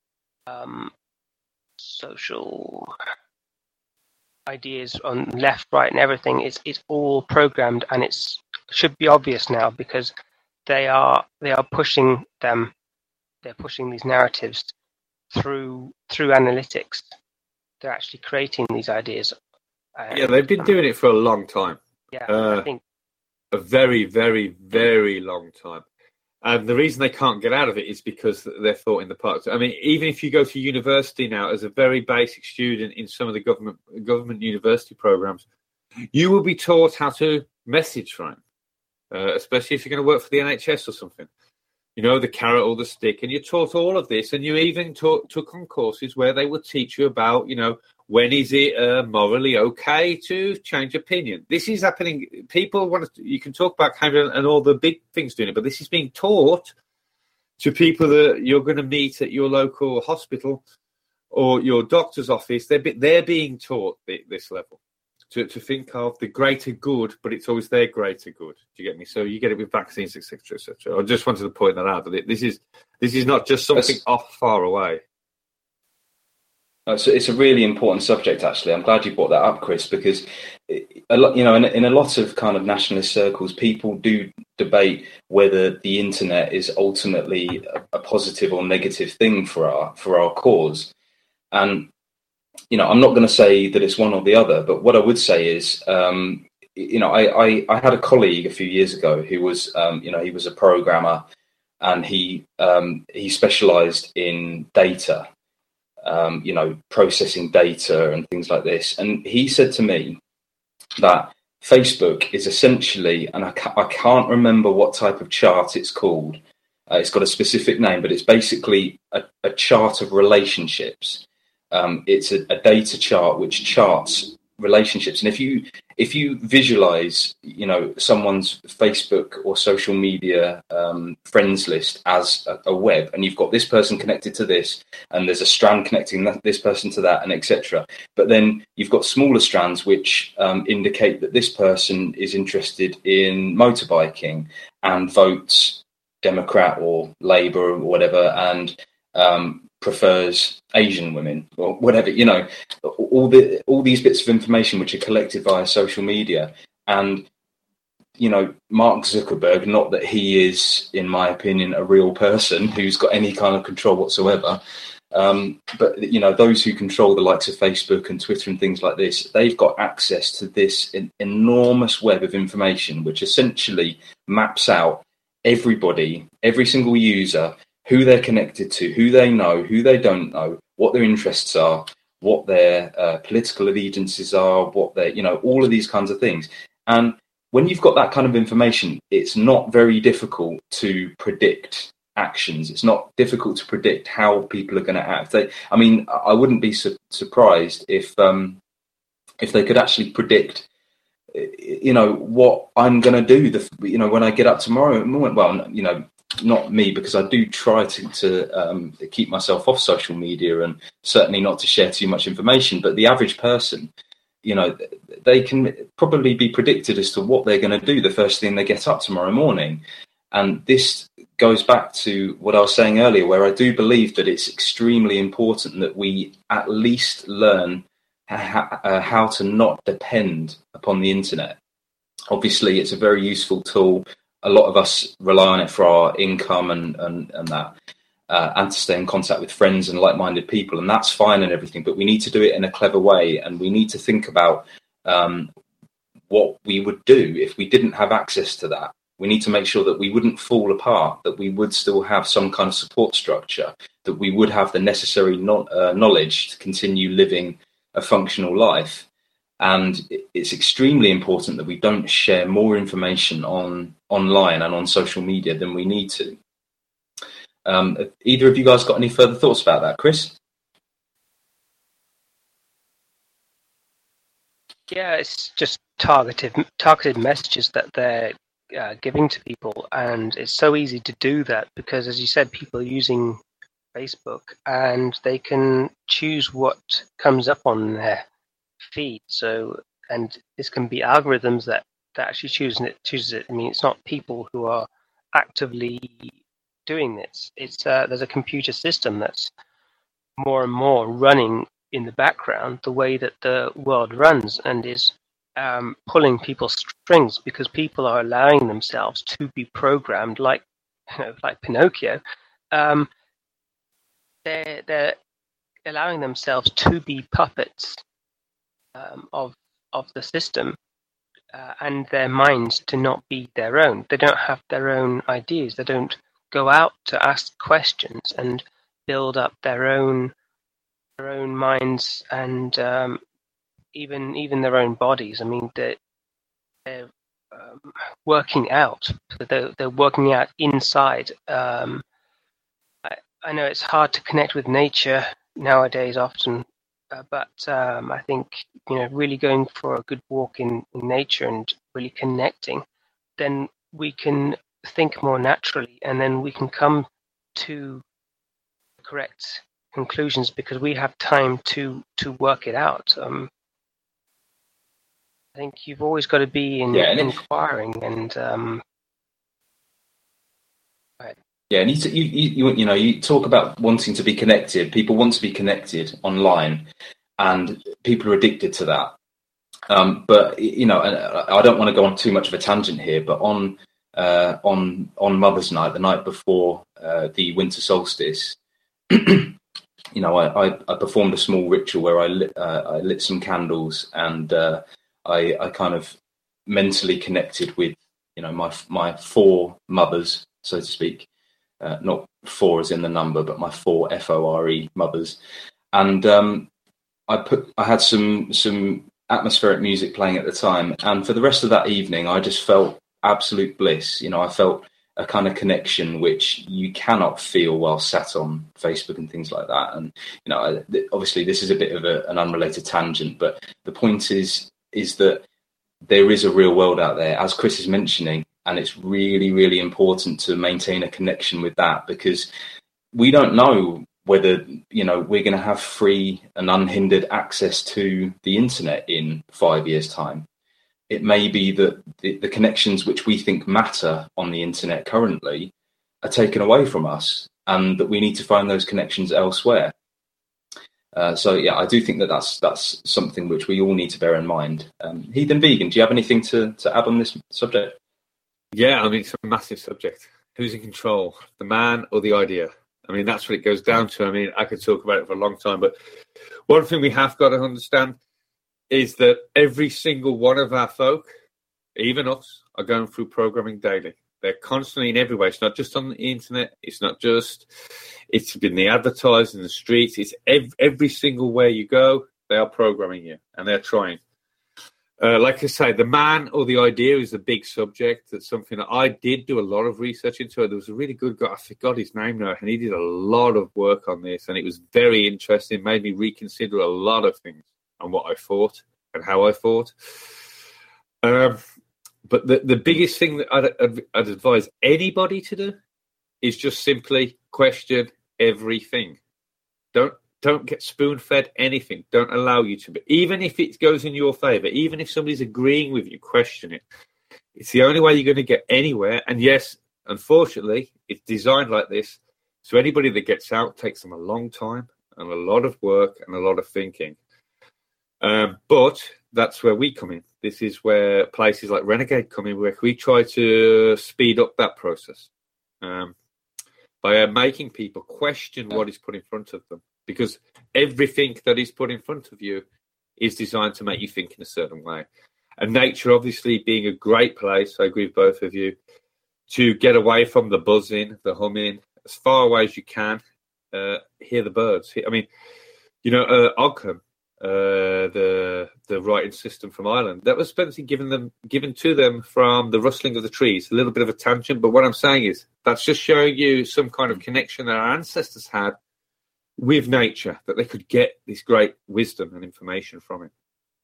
ideas on left, right, and everything, it's all programmed, and it should be obvious now, because they are pushing them. They're pushing these narratives through analytics. They're actually creating these ideas.
They've been doing it for a long time.
I think
a very, very, very long time. And the reason they can't get out of it is because they're thought in the past. I mean, even if you go to university now as a very basic student in some of the government university programs, you will be taught how to message, right? Especially if you're going to work for the NHS or something. The carrot or the stick. And you're taught all of this. And you even took on courses where they would teach you about, when is it morally okay to change opinion? This is happening. People you can talk about Canada and all the big things doing it, but this is being taught to people that you're going to meet at your local hospital or your doctor's office. They're being taught this level. To think of the greater good, but it's always their greater good. Do you get me? So you get it with vaccines, etc., etc. I just wanted to point that out, that this is not just something far away.
It's a really important subject, actually. I'm glad you brought that up, Chris, because in a lot of kind of nationalist circles, people do debate whether the internet is ultimately a positive or negative thing for our cause, and I'm not going to say that it's one or the other, but what I would say is, I had a colleague a few years ago who was, he was a programmer, and he specialised in data, processing data and things like this. And he said to me that Facebook is essentially, and I can't remember what type of chart it's called. It's got a specific name, but it's basically a chart of relationships. It's a data chart which charts relationships, and if you visualize someone's Facebook or social media friends list as a web, and you've got this person connected to this, and there's a strand connecting this person to that, and etc., but then you've got smaller strands which indicate that this person is interested in motorbiking and votes Democrat or Labour or whatever, and prefers Asian women or whatever, all these bits of information which are collected via social media. And Mark Zuckerberg, not that he is, in my opinion, a real person who's got any kind of control whatsoever, but those who control the likes of Facebook and Twitter and things like this, they've got access to this enormous web of information which essentially maps out everybody, every single user, who they're connected to, who they know, who they don't know, what their interests are, what their political allegiances are, what their, all of these kinds of things. And when you've got that kind of information, it's not very difficult to predict actions. It's not difficult to predict how people are going to act. I wouldn't be surprised if they could actually predict, what I'm going to do, when I get up tomorrow. Well, not me, because I do try to keep myself off social media and certainly not to share too much information. But the average person, they can probably be predicted as to what they're going to do the first thing they get up tomorrow morning. And this goes back to what I was saying earlier, where I do believe that it's extremely important that we at least learn how to not depend upon the internet. Obviously, it's a very useful tool. A lot of us rely on it for our income and that, and to stay in contact with friends and like-minded people, and that's fine and everything. But we need to do it in a clever way, and we need to think about what we would do if we didn't have access to that. We need to make sure that we wouldn't fall apart, that we would still have some kind of support structure, that we would have the necessary knowledge to continue living a functional life. And it's extremely important that we don't share more information online and on social media than we need to. Either of you guys got any further thoughts about that? Chris?
Yeah, it's just targeted messages that they're giving to people, and it's so easy to do that because, as you said, people are using Facebook and they can choose what comes up on their feed. So, and this can be algorithms that actually chooses it. I mean, it's not people who are actively doing this. It's there's a computer system that's more and more running in the background the way that the world runs, and is pulling people's strings because people are allowing themselves to be programmed like Pinocchio. They're allowing themselves to be puppets of the system, and their minds to not be their own. They don't have their own ideas. They don't go out to ask questions and build up their own minds and even their own bodies. I mean, they're working out. They're working out inside. I know it's hard to connect with nature nowadays often, but I think, really going for a good walk in nature and really connecting, then we can think more naturally, and then we can come to correct conclusions because we have time to work it out. I think you've always got to be inquiring and.
Yeah, and you talk about wanting to be connected. People want to be connected online, and people are addicted to that. But and I don't want to go on too much of a tangent here. But on Mother's Night, the night before the winter solstice, I performed a small ritual where I lit some candles, and I kind of mentally connected with my four mothers, so to speak. Not four as in the number, but my four FORE mothers, and I had some atmospheric music playing at the time, and for the rest of that evening, I just felt absolute bliss. I felt a kind of connection which you cannot feel while sat on Facebook and things like that. And obviously, this is a bit of an unrelated tangent, but the point is that there is a real world out there, as Chris is mentioning. And it's really, really important to maintain a connection with that, because we don't know whether, we're going to have free and unhindered access to the internet in 5 years' time. It may be that the connections which we think matter on the internet currently are taken away from us, and that we need to find those connections elsewhere. So, I do think that's something which we all need to bear in mind. Heathen Vegan, do you have anything to add on this subject?
Yeah, I mean, it's a massive subject. Who's in control, the man or the idea? I mean, that's what it goes down to. I mean, I could talk about it for a long time, but one thing we have got to understand is that every single one of our folk, even us, are going through programming daily. They're constantly in every way. It's not just on the internet. It's been the advertising in the streets. It's every single way you go, they are programming you, and they're trying. Like I say, the man or the idea is a big subject. That's something that I did do a lot of research into. There was a really good guy, I forgot his name now, and he did a lot of work on this, and it was very interesting, made me reconsider a lot of things and what I thought and how I thought. But the biggest thing that I'd advise anybody to do is just simply question everything. Don't get spoon-fed anything. Don't allow you to be. Even if it goes in your favour, even if somebody's agreeing with you, question it. It's the only way you're going to get anywhere. And yes, unfortunately, it's designed like this. So anybody that gets out takes them a long time and a lot of work and a lot of thinking. But that's where we come in. This is where places like Renegade come in, where we try to speed up that process by making people question what is put in front of them. Because everything that is put in front of you is designed to make you think in a certain way. And nature, obviously, being a great place, I agree with both of you, to get away from the buzzing, the humming, as far away as you can, hear the birds. I mean, Ogham, the writing system from Ireland, that was Spencer given to them from the rustling of the trees. A little bit of a tangent, but what I'm saying is that's just showing you some kind of connection that our ancestors had with nature, that they could get this great wisdom and information from it.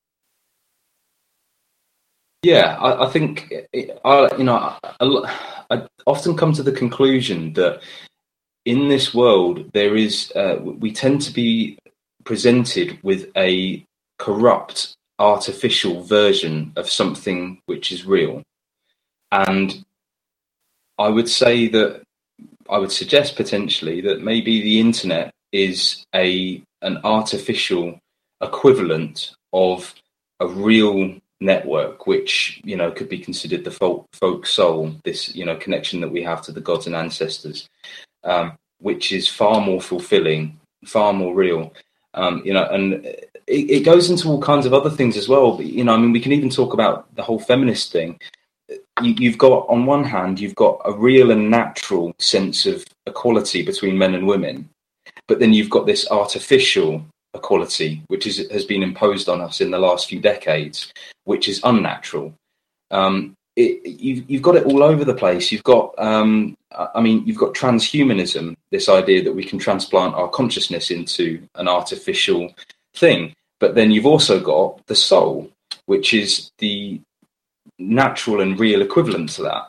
Yeah, I think I often come to the conclusion that in this world there is we tend to be presented with a corrupt, artificial version of something which is real, and I would suggest potentially that maybe the internet is an artificial equivalent of a real network, which could be considered the folk soul, this connection that we have to the gods and ancestors, which is far more fulfilling, far more real, and it goes into all kinds of other things as well. But, we can even talk about the whole feminist thing. You've got, on one hand, you've got a real and natural sense of equality between men and women, but then you've got this artificial equality, which has been imposed on us in the last few decades, which is unnatural. You've got it all over the place. You've got, you've got transhumanism, this idea that we can transplant our consciousness into an artificial thing. But then you've also got the soul, which is the natural and real equivalent to that.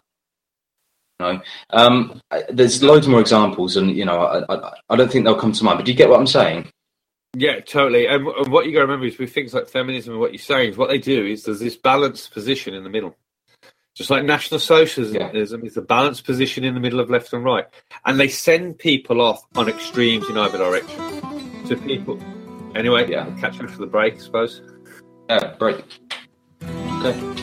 There's loads more examples, and I don't think they'll come to mind. But do you get what I'm saying?
Yeah, totally. And what you got to remember is with things like feminism and what you're saying is what they do is there's this balanced position in the middle. Just like National Socialism is a balanced position in the middle of left and right. And they send people off on extremes in either direction. So people... Anyway, yeah, I'll catch you for the break, I suppose.
Yeah, break. Okay.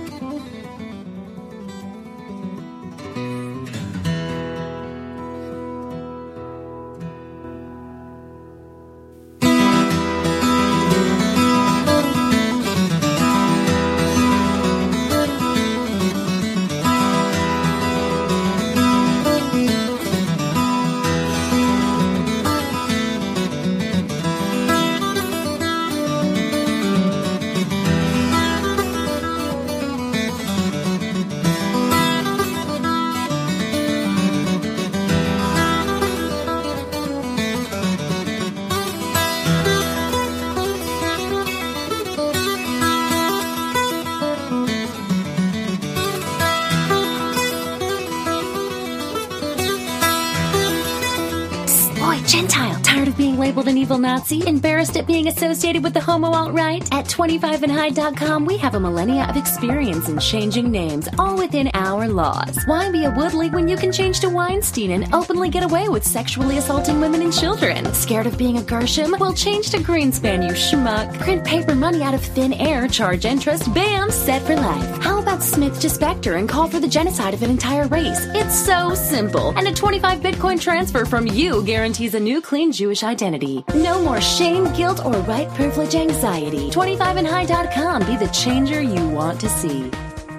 Labeled an evil Nazi, embarrassed at being associated with the homo alt-right? At 25andhigh.com, we have a millennia of experience in changing names, all within our laws. Why be a Woodley when you can change to Weinstein and openly get away with sexually assaulting women and children? Scared of being a Gershom? Well, change to Greenspan, you schmuck. Print paper money out of thin air, charge interest, bam, set for life. How about Smith to Spectre and call for the genocide of an entire race? It's so simple. And a 25 Bitcoin transfer from you guarantees a new clean Jewish identity. No more shame, guilt, or white privilege anxiety. 25andhigh.com. Be the changer you want to see.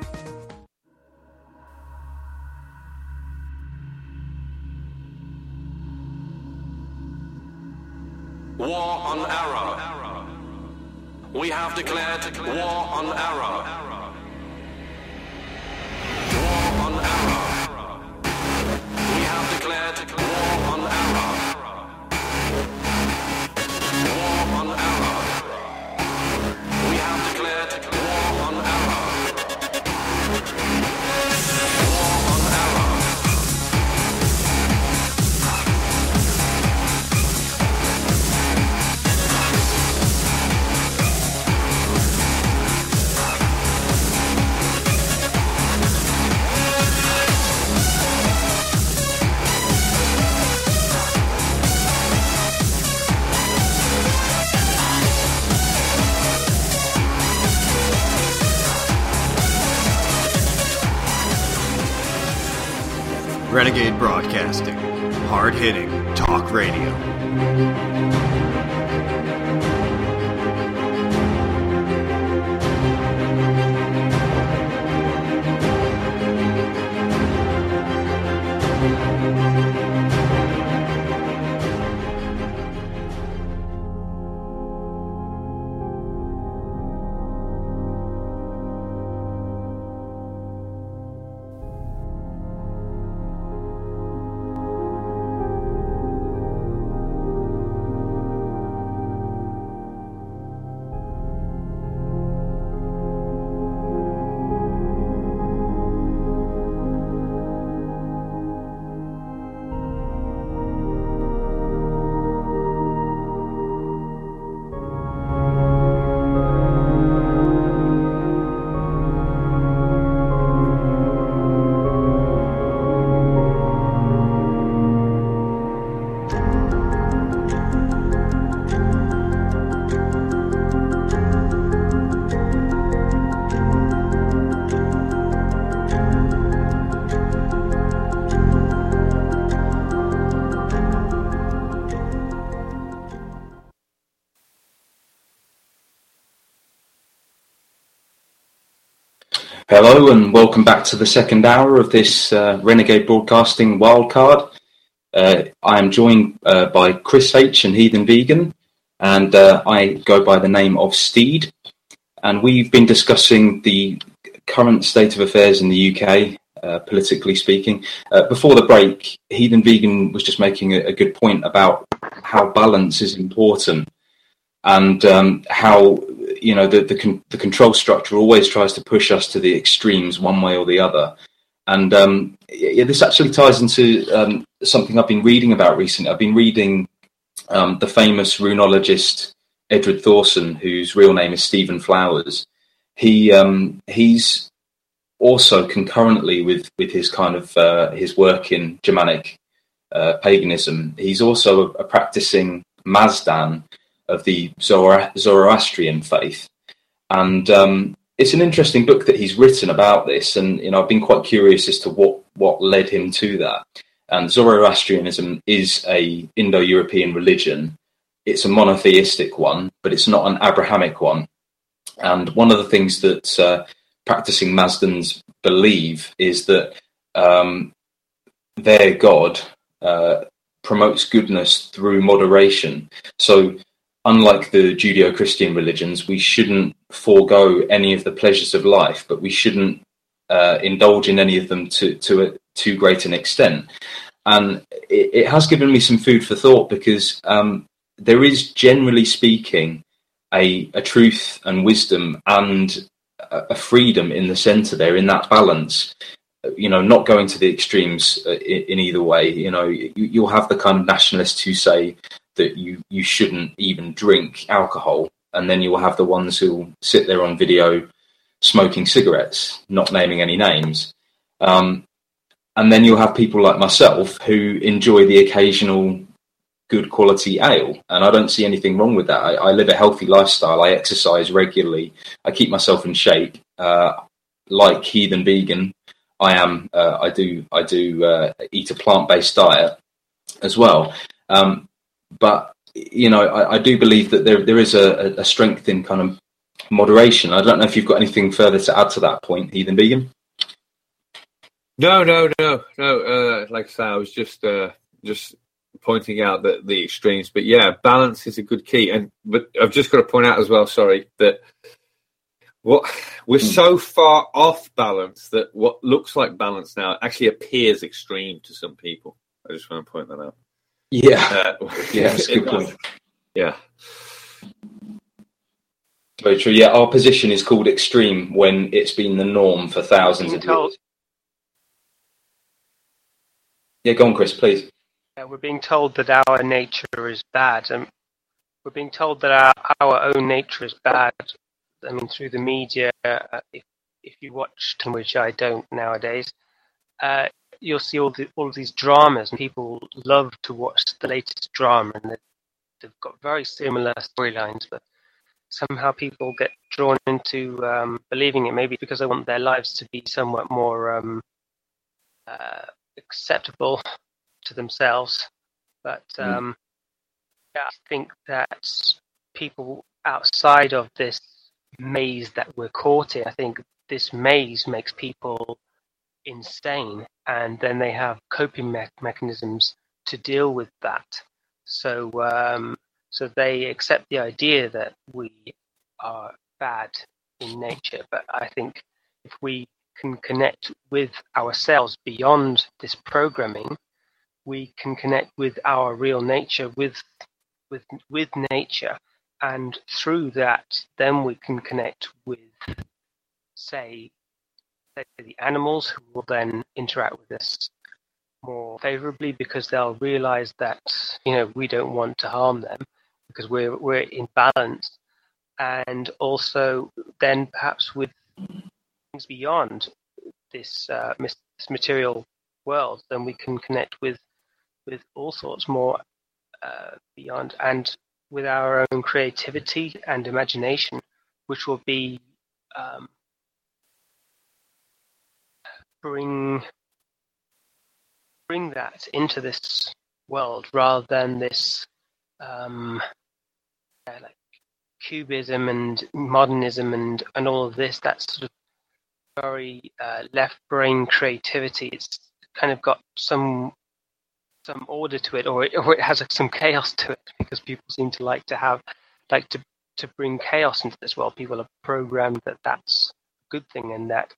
War on error. We have declared war on error. War on error. We have declared war on error. War on error. We have declared war on error. War on error.
Renegade Broadcasting. Hard-hitting talk radio.
Hello and welcome back to the second hour of this Renegade Broadcasting Wildcard. I am joined by Chris H and Heathen Vegan, and I go by the name of Steed. And we've been discussing the current state of affairs in the UK, politically speaking. Before the break, Heathen Vegan was just making a good point about how balance is important, and how the control structure always tries to push us to the extremes one way or the other. And this actually ties into something I've been reading about recently. I've been reading the famous runologist Edred Thorson, whose real name is Stephen Flowers. He's also concurrently with his kind of his work in Germanic paganism. He's also a practicing Mazdan of the Zoroastrian faith, and it's an interesting book that he's written about this. And I've been quite curious as to what led him to that. And Zoroastrianism is a Indo-European religion. It's a monotheistic one, but it's not an Abrahamic one. And one of the things that practicing Mazdans believe is that their God promotes goodness through moderation. So unlike the Judeo-Christian religions, we shouldn't forego any of the pleasures of life, but we shouldn't indulge in any of them to a too great an extent. And it has given me some food for thought, because there is, generally speaking, a truth and wisdom and a freedom in the centre there, in that balance. Not going to the extremes in either way. You'll have the kind of nationalists who say that you shouldn't even drink alcohol, and then you will have the ones who will sit there on video smoking cigarettes, not naming any names. And then you'll have people like myself who enjoy the occasional good quality ale, and I don't see anything wrong with that. I live a healthy lifestyle. I exercise regularly. I keep myself in shape. Like Heathen Vegan, I do eat a plant-based diet as well. But I do believe that there is a strength in kind of moderation. I don't know if you've got anything further to add to that point, Heathen Vegan.
No. Like I say, I was just pointing out that the extremes. But yeah, balance is a good key. But I've just got to point out as well, that we're so far off balance that what looks like balance now actually appears extreme to some people. I just want to point that out.
Yeah, that's a good point.
Yeah.
Very true. Yeah, our position is called extreme when it's been the norm for thousands of years. Yeah, go on, Chris, please.
We're being told that our nature is bad, and we're being told that our own nature is bad. I mean, through the media, if you watch, which I don't nowadays, you'll see all of these dramas, and people love to watch the latest drama, and they've got very similar storylines, but somehow people get drawn into believing it, maybe because they want their lives to be somewhat more acceptable to themselves. But I think that people outside of this maze that we're caught in, I think this maze makes people insane, and then they have coping mechanisms to deal with that. So they accept the idea that we are bad in nature. But I think if we can connect with ourselves beyond this programming, we can connect with our real nature, with nature, and through that, then we can connect with, say the animals, who will then interact with us more favorably because they'll realize that we don't want to harm them because we're in balance. And also then perhaps with things beyond this material world, then we can connect with all sorts more beyond, and with our own creativity and imagination, which will be bring that into this world rather than this like cubism and modernism and all of this. That's sort of very left brain creativity. It's kind of got some order to it, or it has some chaos to it, because people seem to like to bring chaos into this world. People are programmed that that's a good thing, and that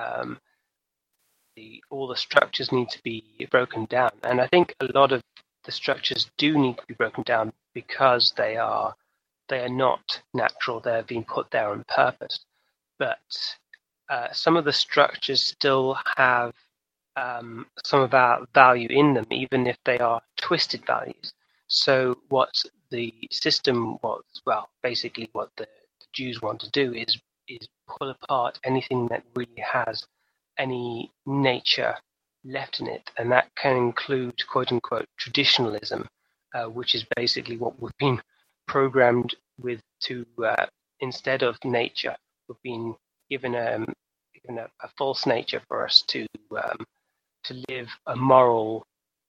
all the structures need to be broken down. And I think a lot of the structures do need to be broken down because they are not natural. They're being put there on purpose. But some of the structures still have some of our value in them, even if they are twisted values. So what the system was, well, basically what the Jews want to do is pull apart anything that really has any nature left in it, and that can include quote-unquote traditionalism, which is basically what we've been programmed with to instead of nature, we've been given a false nature for us to live a moral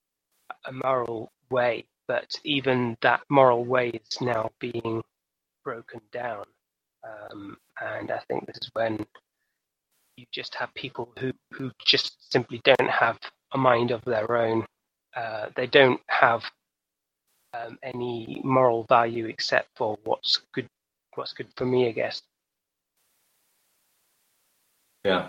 way. But even that moral way is now being broken down, and I think this is when you just have people who just simply don't have a mind of their own. They don't have any moral value except for what's good for me, I guess.
Yeah,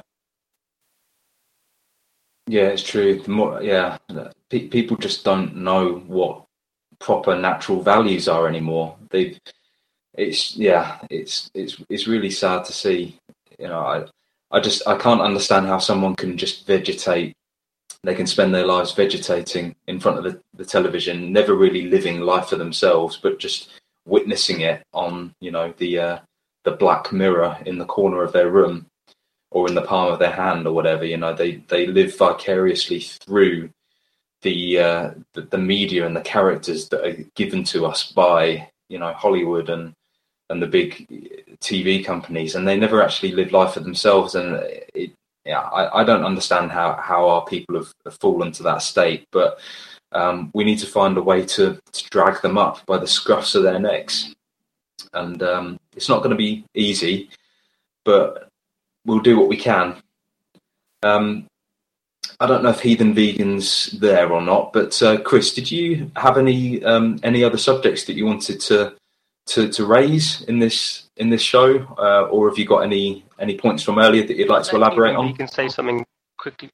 it's true. The more, people just don't know what proper natural values are anymore. It's really sad to see. I can't understand how someone can just vegetate. They can spend their lives vegetating in front of the television, never really living life for themselves, but just witnessing it on, the black mirror in the corner of their room or in the palm of their hand or whatever. They live vicariously through the media and the characters that are given to us by, Hollywood and the big TV companies, and they never actually live life for themselves. And I don't understand how our people have fallen to that state, but we need to find a way to drag them up by the scruffs of their necks. And it's not going to be easy, but we'll do what we can. I don't know if Heathen Vegan's there or not, but Chris, did you have any other subjects that you wanted to raise in this show, or have you got any points from earlier that you'd like to elaborate on?
You can say something quickly.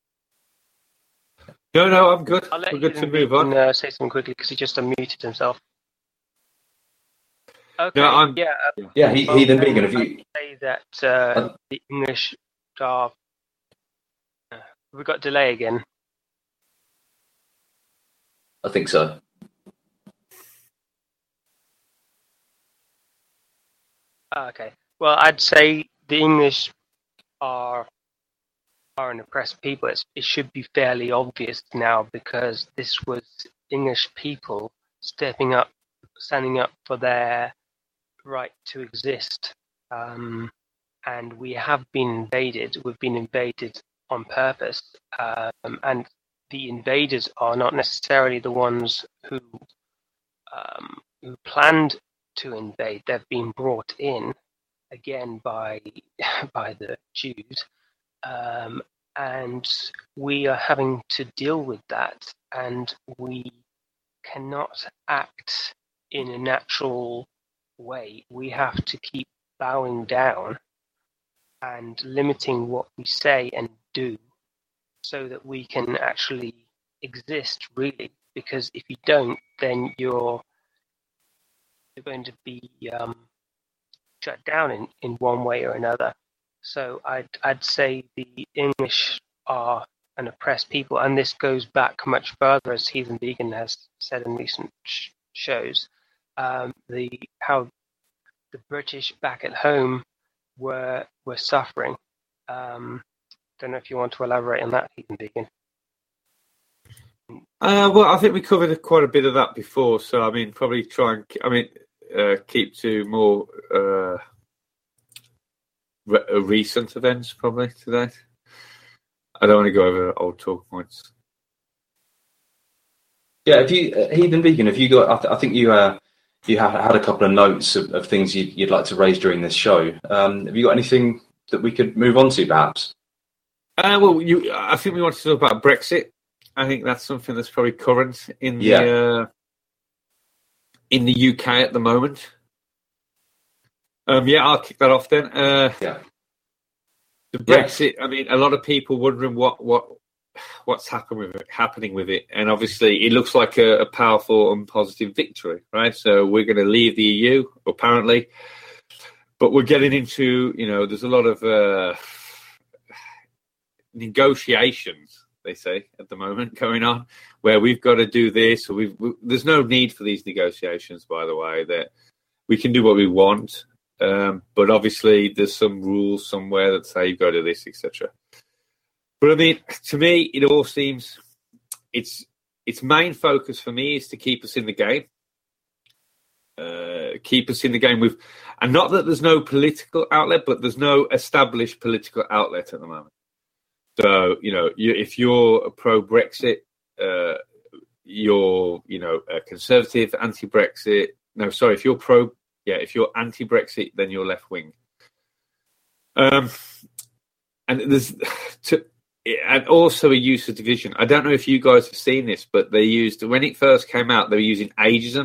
No, I'm good. We're good to move on.
Say something quickly because he just unmuted himself. Okay.
No,
Heathen Vegan. Have you
say that the English are? We got delay again.
I think so.
Okay. Well, I'd say the English are an oppressed people. It should be fairly obvious now, because this was English people standing up for their right to exist. And we have been invaded. We've been invaded on purpose. And the invaders are not necessarily the ones who planned to invade. They've been brought in again by the Jews, and we are having to deal with that, and we cannot act in a natural way. We have to keep bowing down and limiting what we say and do so that we can actually exist, really, because if you don't, then you're going to be shut down in one way or another. So I'd say the English are an oppressed people, and this goes back much further, as Heathen Vegan has said in recent shows. How the British back at home were suffering. Don't know if you want to elaborate on that, Heathen Vegan.
Well, I think we covered quite a bit of that before, so I mean, probably try and keep to more recent events probably today. I don't want to go over old talk points.
Yeah, if you Heathen Vegan, have you got? I think you have had a couple of notes of things you'd like to raise during this show. Have you got anything that we could move on to, perhaps?
Well, I think we want to talk about Brexit. I think that's something that's probably current in the UK at the moment. I'll kick that off then. The Brexit. I mean, a lot of people wondering what's happening with it, and obviously it looks like a powerful and positive victory, right? So we're going to leave the EU, apparently, but we're getting into, there's a lot of negotiations, they say, at the moment going on, where we've got to do this, or there's no need for these negotiations, by the way, that we can do what we want, but obviously there's some rules somewhere that say you've got to do this, etc. But I mean, to me, it all seems its main focus for me is to keep us in the game. Keep us in the game with, and not that there's no political outlet, but there's no established political outlet at the moment. So, if you're a pro-Brexit, you're, a conservative, anti-Brexit. No, sorry, if you're anti-Brexit, then you're left-wing. And also a use of division. I don't know if you guys have seen this, but when it first came out, they were using ageism.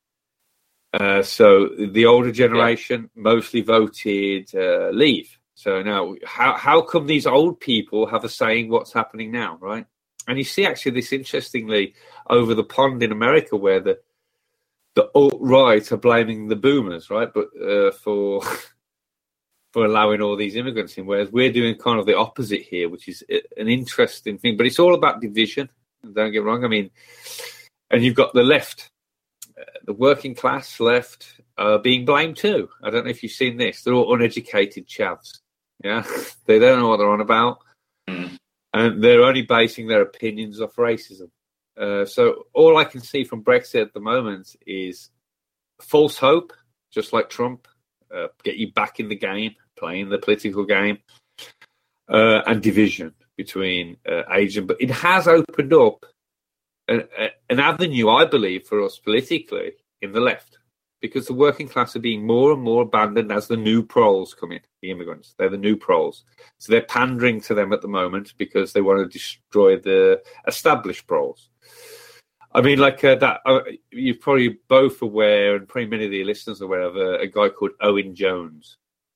So the older generation mostly voted leave. So now, how come these old people have a say in what's happening now, right? And you see actually this interestingly over the pond in America, where the alt-right are blaming the boomers, right? But for allowing all these immigrants in, whereas we're doing kind of the opposite here, which is an interesting thing. But it's all about division. Don't get me wrong. I mean, and you've got the left, the working class left, being blamed too. I don't know if you've seen this. They're all uneducated chavs. Yeah, they don't know what they're on about, and they're only basing their opinions off racism. So all I can see from Brexit at the moment is false hope, just like Trump, get you back in the game, playing the political game, and division between Asian. But it has opened up an avenue, I believe, for us politically in the left, because the working class are being more and more abandoned as the new proles come in, the immigrants. They're the new proles. So they're pandering to them at the moment because they want to destroy the established proles. I mean, like that, you're probably both aware, and probably many of the listeners are aware of a guy called Owen Jones.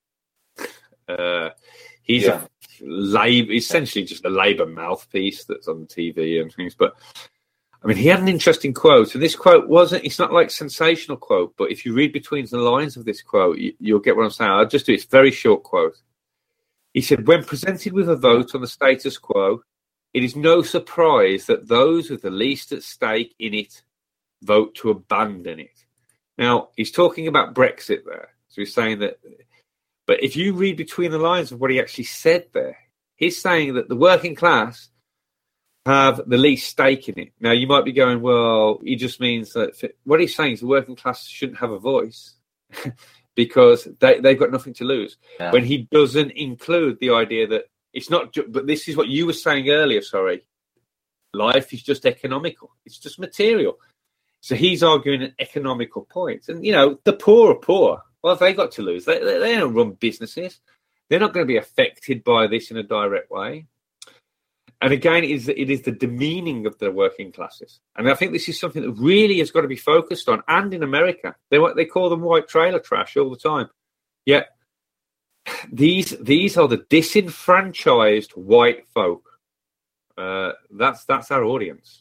He's essentially just a Labour mouthpiece that's on TV and things. But I mean, he had an interesting quote, and this quote it's not like sensational quote, but if you read between the lines of this quote, you'll get what I'm saying. I'll just do it. It's a very short quote. He said, when presented with a vote on the status quo, it is no surprise that those with the least at stake in it vote to abandon it. Now, he's talking about Brexit there. So he's saying that, but if you read between the lines of what he actually said there, he's saying that the working class have the least stake in it. Now, you might be going, well, he just means that what he's saying is the working class shouldn't have a voice because they've got nothing to lose. Yeah. When he doesn't include the idea that it's not, but this is what you were saying earlier, sorry, life is just economical. It's just material. So he's arguing an economical point. And, the poor are poor. What have they got to lose? They don't run businesses. They're not going to be affected by this in a direct way. And again, it is the demeaning of the working classes. And I think this is something that really has got to be focused on. And in America, they call them white trailer trash all the time. Yet these are the disenfranchised white folk. That's our audience.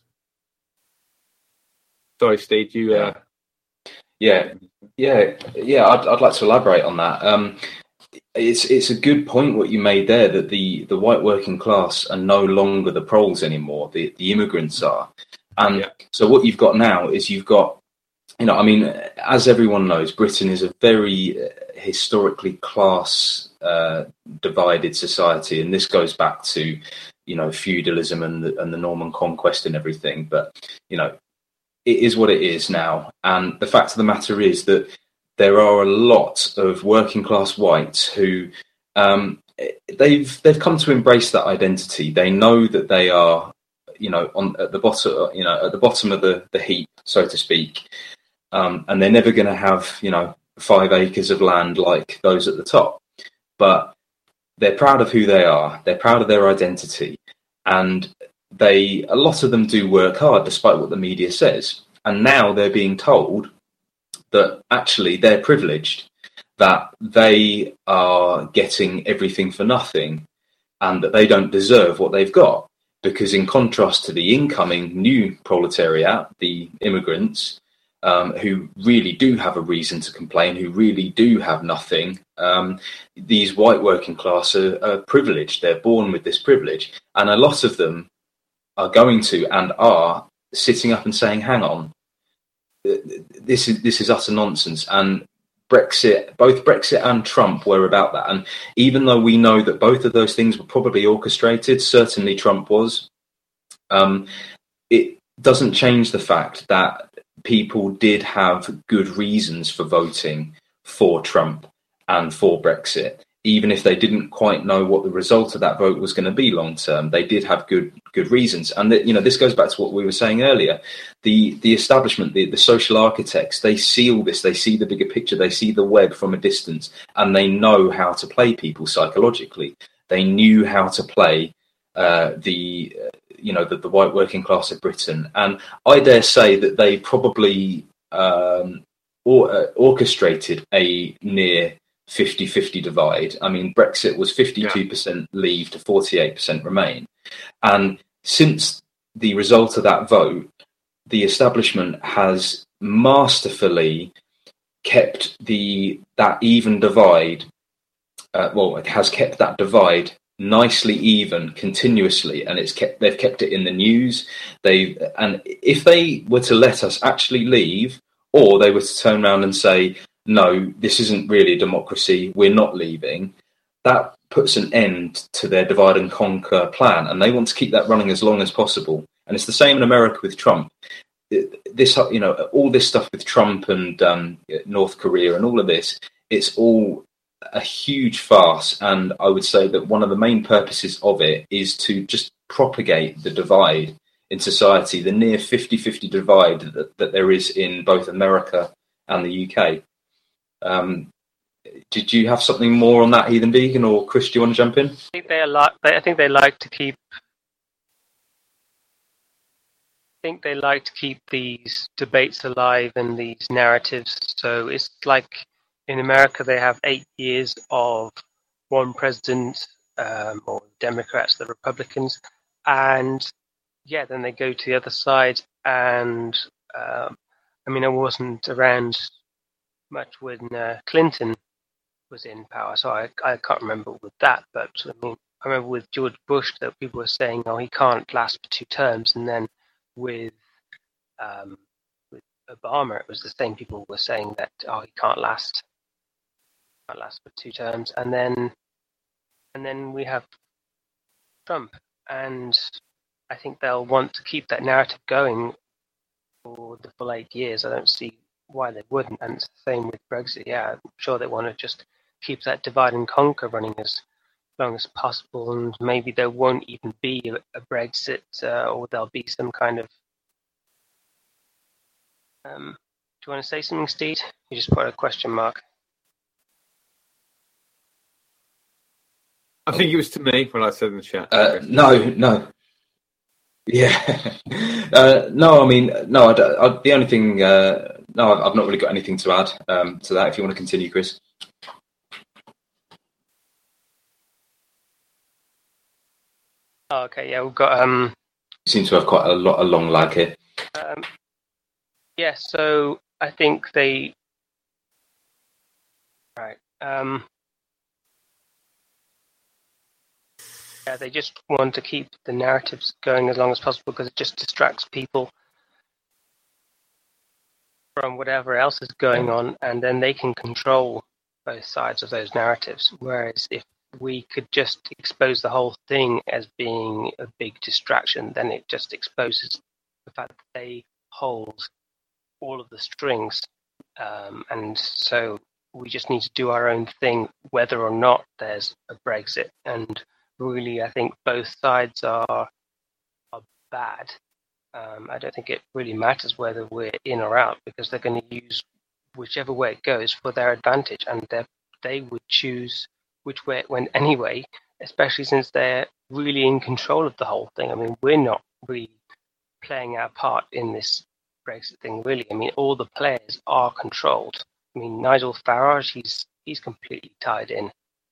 Sorry, Steve, you...
Yeah. I'd like to elaborate on that. It's a good point what you made there, that the white working class are no longer the proles anymore. The immigrants are. And so what you've got now is you've got, as everyone knows, Britain is a very historically class divided society. And this goes back to, feudalism and the Norman conquest and everything. But, it is what it is now. And the fact of the matter is that there are a lot of working class whites who they've come to embrace that identity. They know that they are, at the bottom of the heap, so to speak, and they're never going to have 5 acres of land like those at the top. But they're proud of who they are. They're proud of their identity, and a lot of them do work hard, despite what the media says. And now they're being told that actually they're privileged, that they are getting everything for nothing, and that they don't deserve what they've got. Because in contrast to the incoming new proletariat, the immigrants, who really do have a reason to complain, who really do have nothing, these white working class are privileged. They're born with this privilege. And a lot of them are going to and are sitting up and saying, hang on, this is utter nonsense. And both Brexit and Trump were about that. And even though we know that both of those things were probably orchestrated, certainly Trump was, it doesn't change the fact that people did have good reasons for voting for Trump and for Brexit. Even if they didn't quite know what the result of that vote was going to be long term, they did have good reasons. And this goes back to what we were saying earlier. The establishment, the social architects, they see all this. They see the bigger picture. They see the web from a distance, and they know how to play people psychologically. They knew how to play the white working class of Britain, and I dare say that they probably orchestrated a near 50-50 divide. I mean, Brexit was 52% leave to 48% remain. And since the result of that vote, the establishment has masterfully kept that even divide. It has kept that divide nicely even continuously, and they've kept it in the news. And if they were to let us actually leave, or they were to turn around and say, no, this isn't really a democracy, we're not leaving, that puts an end to their divide and conquer plan, and they want to keep that running as long as possible. And it's the same in America with Trump. All this stuff with Trump and North Korea and all of this, it's all a huge farce. And I would say that one of the main purposes of it is to just propagate the divide in society, the near 50-50 divide that there is in both America and the UK. Did you have something more on that, Heathen Vegan, or Chris, do you want to jump in?
I think they like to keep these debates alive and these narratives. So it's like in America they have 8 years of one president, or Democrats, the Republicans, and then they go to the other side. And I wasn't around much when Clinton was in power, so I can't remember with that, but I remember with George Bush that people were saying, oh, he can't last for 2 terms, and then with Obama it was the same. People were saying that, oh, he can't last for 2 terms, and then we have Trump, and I think they'll want to keep that narrative going for the full 8 years. I don't see why they wouldn't. And it's the same with Brexit. I'm sure they want to just keep that divide and conquer running as long as possible, and maybe there won't even be a Brexit, or there'll be some kind of. Do you want to say something, Steve? You just put a question mark.
I think it was to me when I said in the chat.
No. Yeah. No, I mean, no, the only thing, no, I've not really got anything to add to that. If you want to continue, Chris.
Oh, okay, yeah, we've got.
You seem to have quite a long lag here.
Yeah, so I think they. Right. Yeah, they just want to keep the narratives going as long as possible because it just distracts people from whatever else is going on, and then they can control both sides of those narratives. Whereas if we could just expose the whole thing as being a big distraction, then it just exposes the fact that they hold all of the strings. And so we just need to do our own thing, whether or not there's a Brexit. And really, I think both sides are bad. I don't think it really matters whether we're in or out, because they're going to use whichever way it goes for their advantage, and they would choose which way it went anyway, especially since they're really in control of the whole thing. I mean, we're not really playing our part in this Brexit thing, really. I mean, all the players are controlled. I mean, Nigel Farage, he's completely tied in.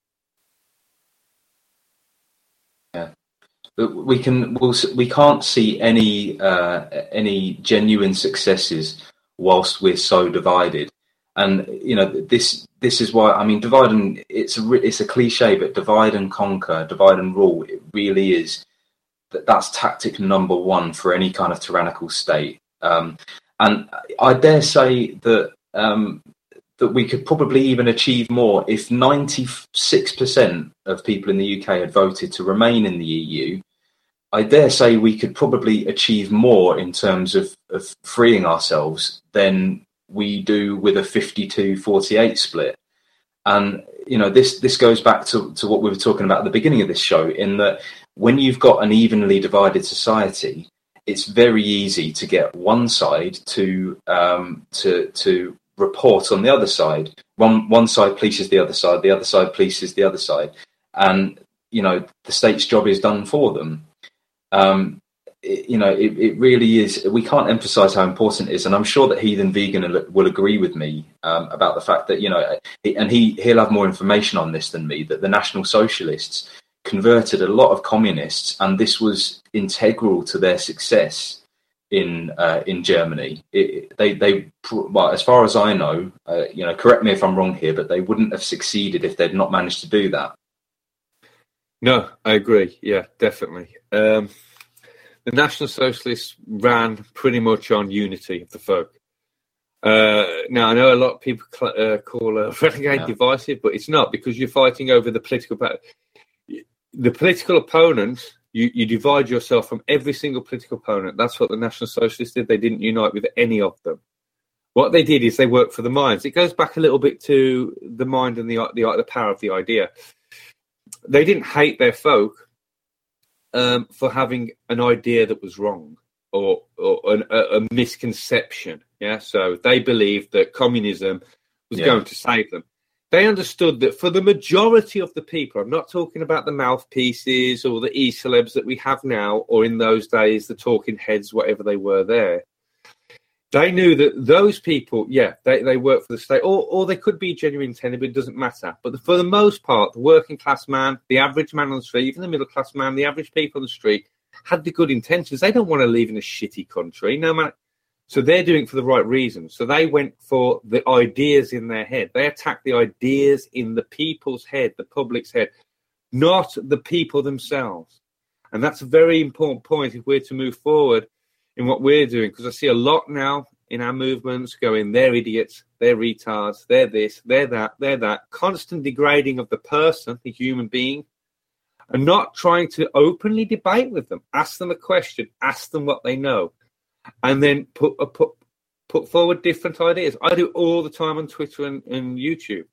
Yeah. We can't see any genuine successes whilst we're so divided, and this is why, I mean, divide and it's a cliche, but divide and conquer, divide and rule. It really is that's tactic number one for any kind of tyrannical state, and I dare say that that we could probably even achieve more if 96% of people in the UK had voted to remain in the EU. I dare say we could probably achieve more in terms of freeing ourselves than we do with a 52-48 split. And, this goes back to what we were talking about at the beginning of this show, in that when you've got an evenly divided society, it's very easy to get one side to report on the other side. One side polices the other side polices the other side, and the state's job is done for them. It really is. We can't emphasize how important it is, and I'm sure that Heathen Vegan will agree with me about the fact that and he'll have more information on this than me, that the National Socialists converted a lot of communists, and this was integral to their success in Germany. Well, as far as I know, correct me if I'm wrong here, but they wouldn't have succeeded if they'd not managed to do that.
No, I agree. Yeah, definitely. The National Socialists ran pretty much on unity of the folk. Now, I know a lot of people call Renegade divisive, but it's not, because you're fighting over the political opponent. You divide yourself from every single political opponent. That's what the National Socialists did. They didn't unite with any of them. What they did is they worked for the minds. It goes back a little bit to the mind and the power of the idea. They didn't hate their folk for having an idea that was wrong or a misconception. Yeah, so they believed that communism was going to save them. They understood that for the majority of the people, I'm not talking about the mouthpieces or the e-celebs that we have now, or in those days, the talking heads, whatever they were there. They knew that those people, they work for the state, or they could be genuine intended, but it doesn't matter. But for the most part, the working class man, the average man on the street, even the middle class man, the average people on the street, had the good intentions. They don't want to live in a shitty country, no matter. So they're doing it for the right reasons. So they went for the ideas in their head. They attacked the ideas in the people's head, the public's head, not the people themselves. And that's a very important point if we're to move forward in what we're doing, because I see a lot now in our movements going, they're idiots, they're retards, they're this, they're that. Constant degrading of the person, the human being, and not trying to openly debate with them. Ask them a question, ask them what they know, and then put forward different ideas. I do all the time on Twitter and YouTube.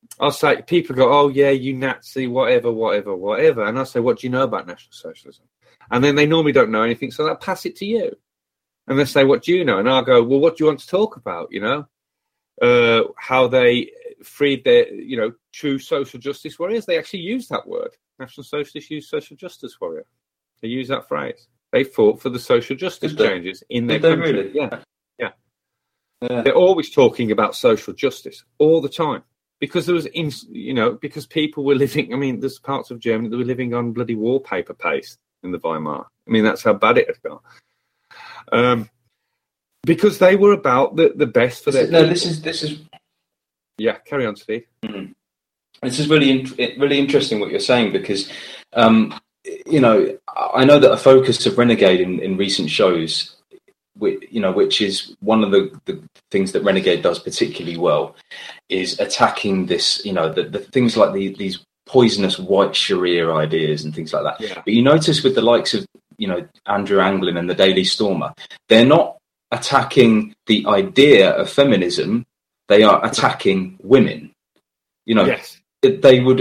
I'll say, people go, oh, yeah, you Nazi, whatever, whatever, whatever. And I'll say, what do you know about National Socialism? And then they normally don't know anything, so they'll pass it to you. And they say, what do you know? And I'll go, well, what do you want to talk about, you know? How they freed their, you know, true social justice warriors. They actually use that word. National Socialists use social justice warrior. They use that phrase. They fought for the social justice changes in their country.
Really?
Yeah. They're always talking about social justice all the time because there was, you know, because people were living. I mean, there's parts of Germany that were living on bloody wallpaper paste in the Weimar. I mean, that's how bad it had gone. Because they were about the best for their.
No, this is.
Yeah, carry on, Steve.
Mm-hmm. This is really interesting what you're saying because, you know, I know that a focus of Renegade in recent shows, which is one of the things that Renegade does particularly well, is attacking this, you know, the things like these poisonous white Sharia ideas and things like that.
Yeah.
But you notice with the likes of, you know, Andrew Anglin and the Daily Stormer, they're not attacking the idea of feminism. They are attacking women. You know,
yes.
They would,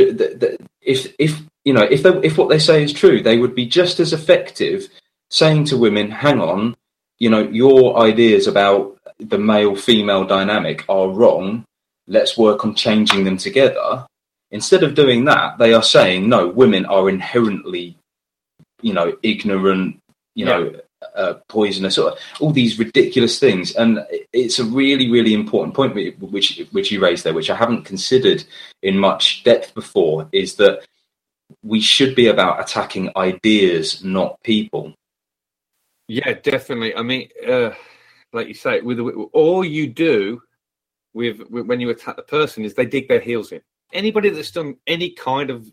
if what they say is true, they would be just as effective saying to women, hang on, you know, your ideas about the male-female dynamic are wrong. Let's work on changing them together. Instead of doing that, they are saying, no, women are inherently, you know, ignorant, you know, poisonous, or all these ridiculous things. And it's a really, really important point which you raised there, which I haven't considered in much depth before, is that we should be about attacking ideas, not people.
Yeah, definitely. I mean, like you say, with all you do with when you attack the person is they dig their heels in. Anybody that's done any kind of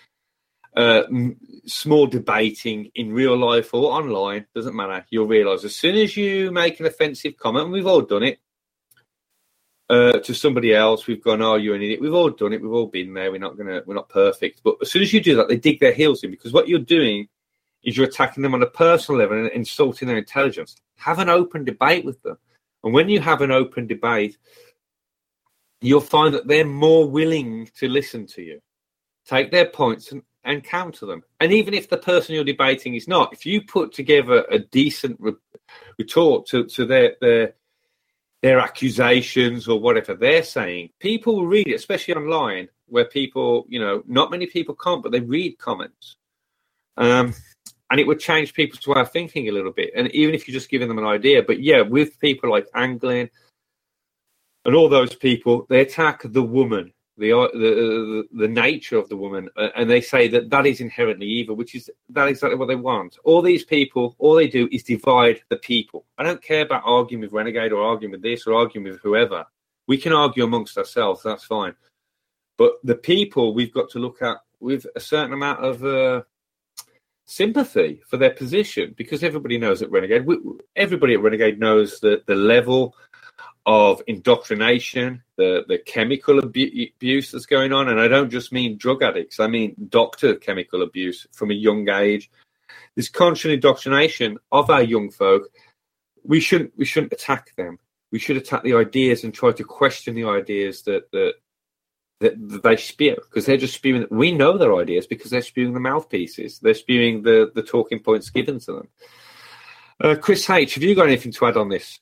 small debating in real life or online, doesn't matter, you'll realise as soon as you make an offensive comment, and we've all done it, to somebody else, we've gone, oh, you're an idiot. We've all done it. We've all been there. We're not perfect. But as soon as you do that, they dig their heels in, because what you're doing is you're attacking them on a personal level and insulting their intelligence. Have an open debate with them. And when you have an open debate, you'll find that they're more willing to listen to you, take their points and counter them. And even if the person you're debating is not, if you put together a decent retort to their accusations or whatever they're saying, people will read it, especially online, where people, you know, not many people can't, but they read comments. And it would change people's way of thinking a little bit. And even if you're just giving them an idea, but yeah, with people like Anglin and all those people, they attack the woman, the nature of the woman, and they say that is inherently evil, which is that exactly what they want. All these people, all they do is divide the people. I don't care about arguing with Renegade or arguing with this or arguing with whoever. We can argue amongst ourselves, that's fine. But the people we've got to look at with a certain amount of sympathy for their position, because everybody knows at Renegade, everybody at Renegade knows the level of indoctrination, the chemical abuse that's going on. And I don't just mean drug addicts, I mean doctor chemical abuse from a young age. This constant indoctrination of our young folk, we shouldn't attack them. We should attack the ideas and try to question the ideas that they spew, because they're just spewing. We know their ideas because they're spewing the mouthpieces. They're spewing the talking points given to them. Chris H., have you got anything to add on this?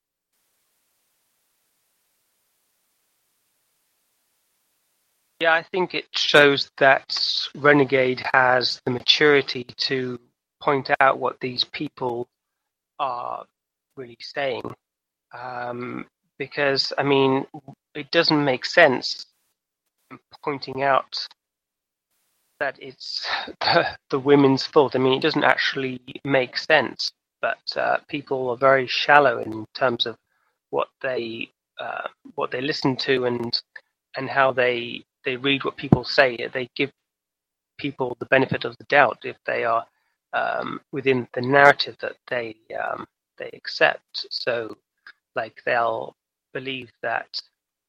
Yeah, I think it shows that Renegade has the maturity to point out what these people are really saying. Because, I mean, it doesn't make sense pointing out that it's the women's fault. I mean, it doesn't actually make sense, but people are very shallow in terms of what they listen to and how they read what people say. They give people the benefit of the doubt if they are within the narrative that they accept. So, like, they'll believe that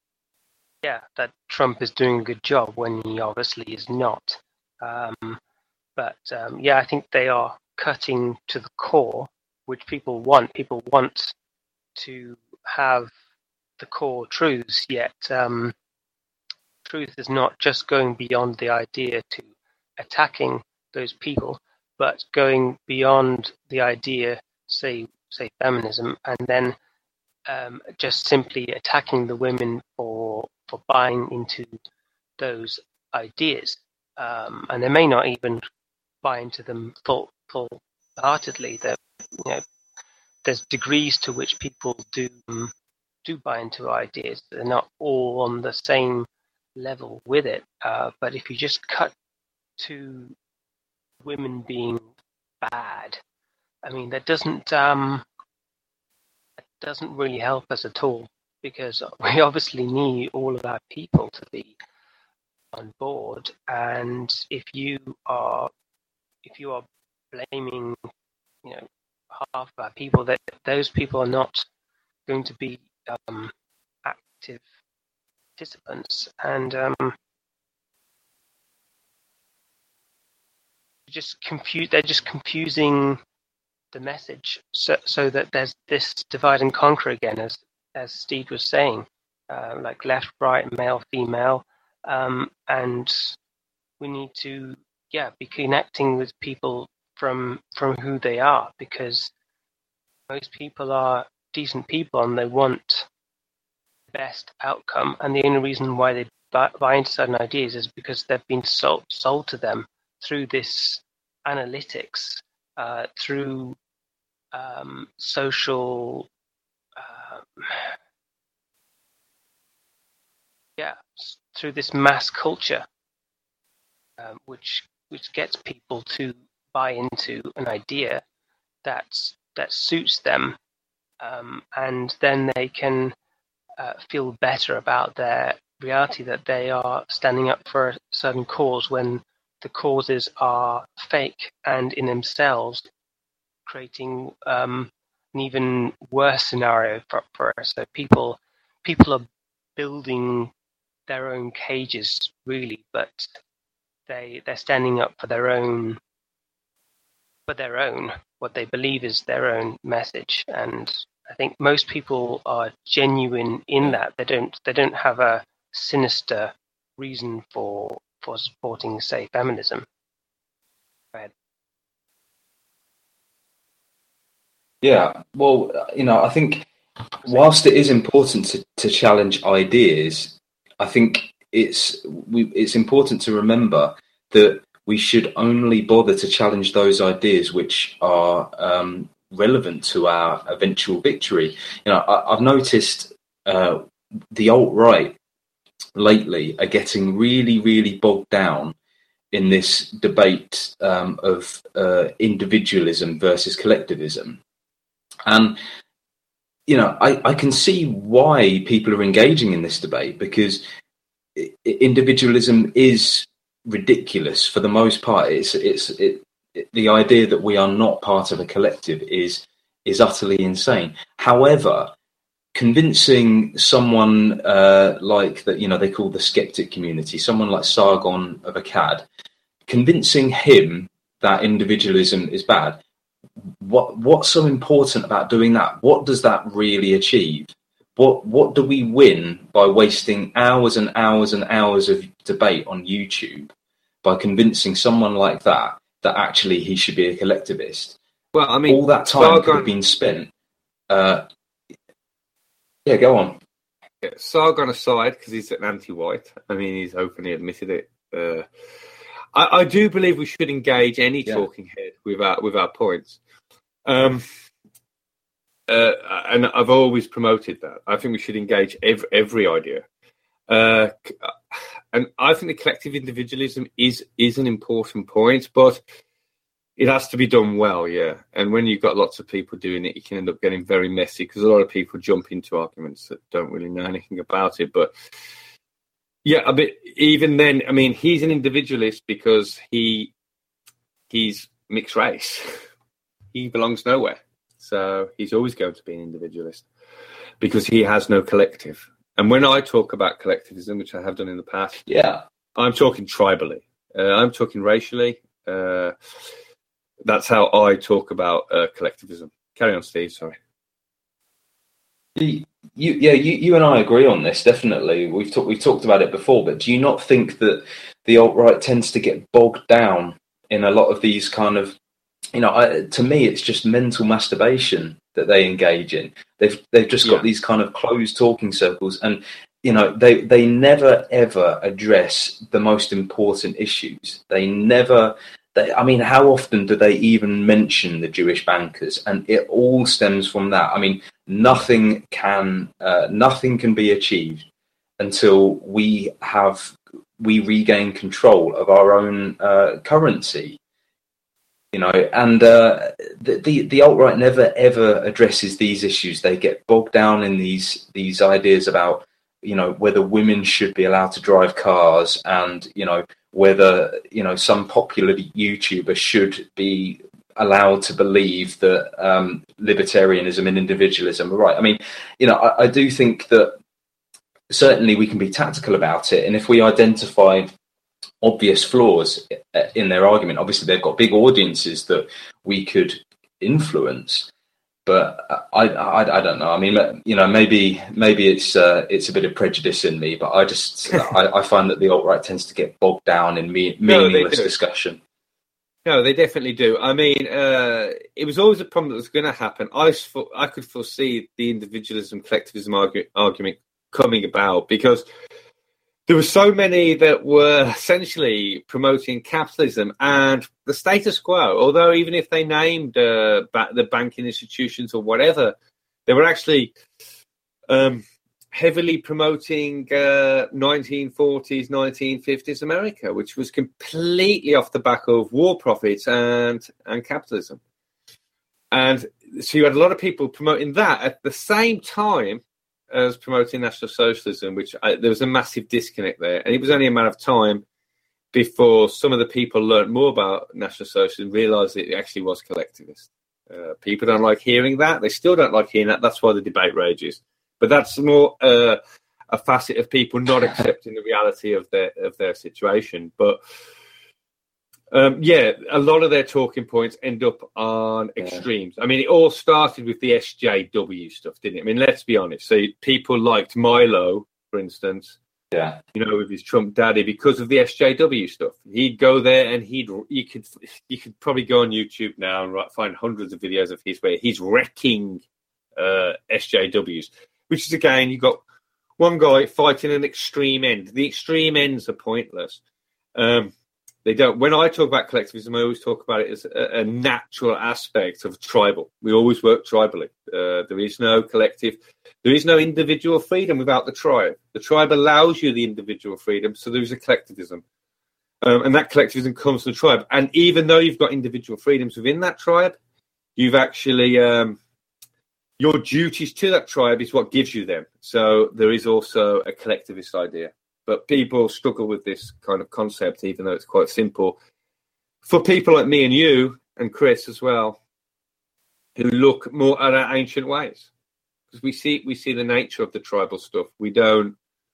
Trump is doing a good job when he obviously is not. I think they are cutting to the core, which people want. People want to have the core truths, yet truth is not just going beyond the idea to attacking those people, but going beyond the idea, say feminism, and then just simply attacking the women for buying into those ideas, and they may not even buy into them full-heartedly. There's degrees to which people do buy into ideas. They're not all on the same level with it. But if you just cut to women being bad, I mean, that doesn't really help us at all, because we obviously need all of our people to be on board. And if you are blaming, half of our people, that those people are not going to be active participants, and they're just confusing the message, so that there's this divide and conquer again, as Steve was saying, like left, right, male, female, and we need to be connecting with people from who they are, because most people are decent people and they want the best outcome, and the only reason why they buy into certain ideas is because they've been sold to them through this analytics, through social through this mass culture, which gets people to buy into an idea that suits them, and then they can feel better about their reality, that they are standing up for a certain cause when the causes are fake and in themselves creating an even worse scenario for us. So people are building their own cages, really, but they're standing up for their own what they believe is their own message. And I think most people are genuine in that. They don't have a sinister reason for supporting, say, feminism. Go ahead.
Yeah, well, I think whilst it is important to challenge ideas, I think it's important to remember that we should only bother to challenge those ideas which are relevant to our eventual victory. I've noticed the alt-right lately are getting really, really bogged down in this debate of individualism versus collectivism. And, I can see why people are engaging in this debate, because individualism is ridiculous for the most part. The idea that we are not part of a collective is utterly insane. However, convincing someone like that, they call the skeptic community, someone like Sargon of Akkad, convincing him that individualism is bad. What's so important about doing that? What does that really achieve? What do we win by wasting hours and hours and hours of debate on YouTube by convincing someone like that actually he should be a collectivist?
Well, I mean,
all that time could have been spent. Go on.
Yeah, Sargon aside, because he's an anti-white. I mean, he's openly admitted it. I do believe we should engage any talking head with our points. And I've always promoted that. I think we should engage every idea. And I think the collective individualism is an important point, but it has to be done well, yeah. And when you've got lots of people doing it, you can end up getting very messy, because a lot of people jump into arguments that don't really know anything about it. But yeah, a bit. Even then, I mean, he's an individualist because he's mixed race. He belongs nowhere. So he's always going to be an individualist because he has no collective. And when I talk about collectivism, which I have done in the past, I'm talking tribally. I'm talking racially. That's how I talk about collectivism. Carry on, Steve. Sorry.
you and I agree on this. Definitely, we've talked about it before. But do you not think that the alt-right tends to get bogged down in a lot of these kind of, to me, it's just mental masturbation that they engage in. They've just got these kind of closed talking circles, and they never ever address the most important issues. I mean, how often do they even mention the Jewish bankers? And it all stems from that. I mean, nothing can be achieved until we regain control of our own currency. And the alt-right never ever addresses these issues. They get bogged down in these ideas about whether women should be allowed to drive cars, and whether some popular YouTuber should be allowed to believe that libertarianism and individualism are right. I mean, I do think that certainly we can be tactical about it, and if we identify obvious flaws in their argument, obviously they've got big audiences that we could influence. But I don't know. I mean, maybe it's a bit of prejudice in me, but I find that the alt-right tends to get bogged down in meaningless discussion.
No, they definitely do. I mean, it was always a problem that was going to happen. I could foresee the individualism, collectivism argument coming about, because there were so many that were essentially promoting capitalism and the status quo. Although even if they named the banking institutions or whatever, they were actually heavily promoting 1940s, 1950s America, which was completely off the back of war profits and capitalism. And so you had a lot of people promoting that at the same time as promoting National Socialism, there was a massive disconnect there. And it was only a matter of time before some of the people learned more about National Socialism, realised it actually was collectivist. People don't like hearing that. They still don't like hearing that. That's why the debate rages. But that's more a facet of people not accepting the reality of their situation. But a lot of their talking points end up on extremes. I mean, it all started with the SJW stuff, didn't it? I mean, let's be honest. So people liked Milo, for instance, with his Trump daddy, because of the SJW stuff. He'd go there and you could probably go on YouTube now and find hundreds of videos of his where he's wrecking SJWs, which is, again, you've got one guy fighting an extreme end. The extreme ends are pointless. They don't. When I talk about collectivism, I always talk about it as a natural aspect of tribal. We always work tribally. There is no collective. There is no individual freedom without the tribe. The tribe allows you the individual freedom, so there is a collectivism. And that collectivism comes from the tribe. And even though you've got individual freedoms within that tribe, you've actually... your duties to that tribe is what gives you them. So there is also a collectivist idea. But people struggle with this kind of concept, even though it's quite simple. For people like me and you, and Chris as well, who look more at our ancient ways, because we see the nature of the tribal stuff. We don't,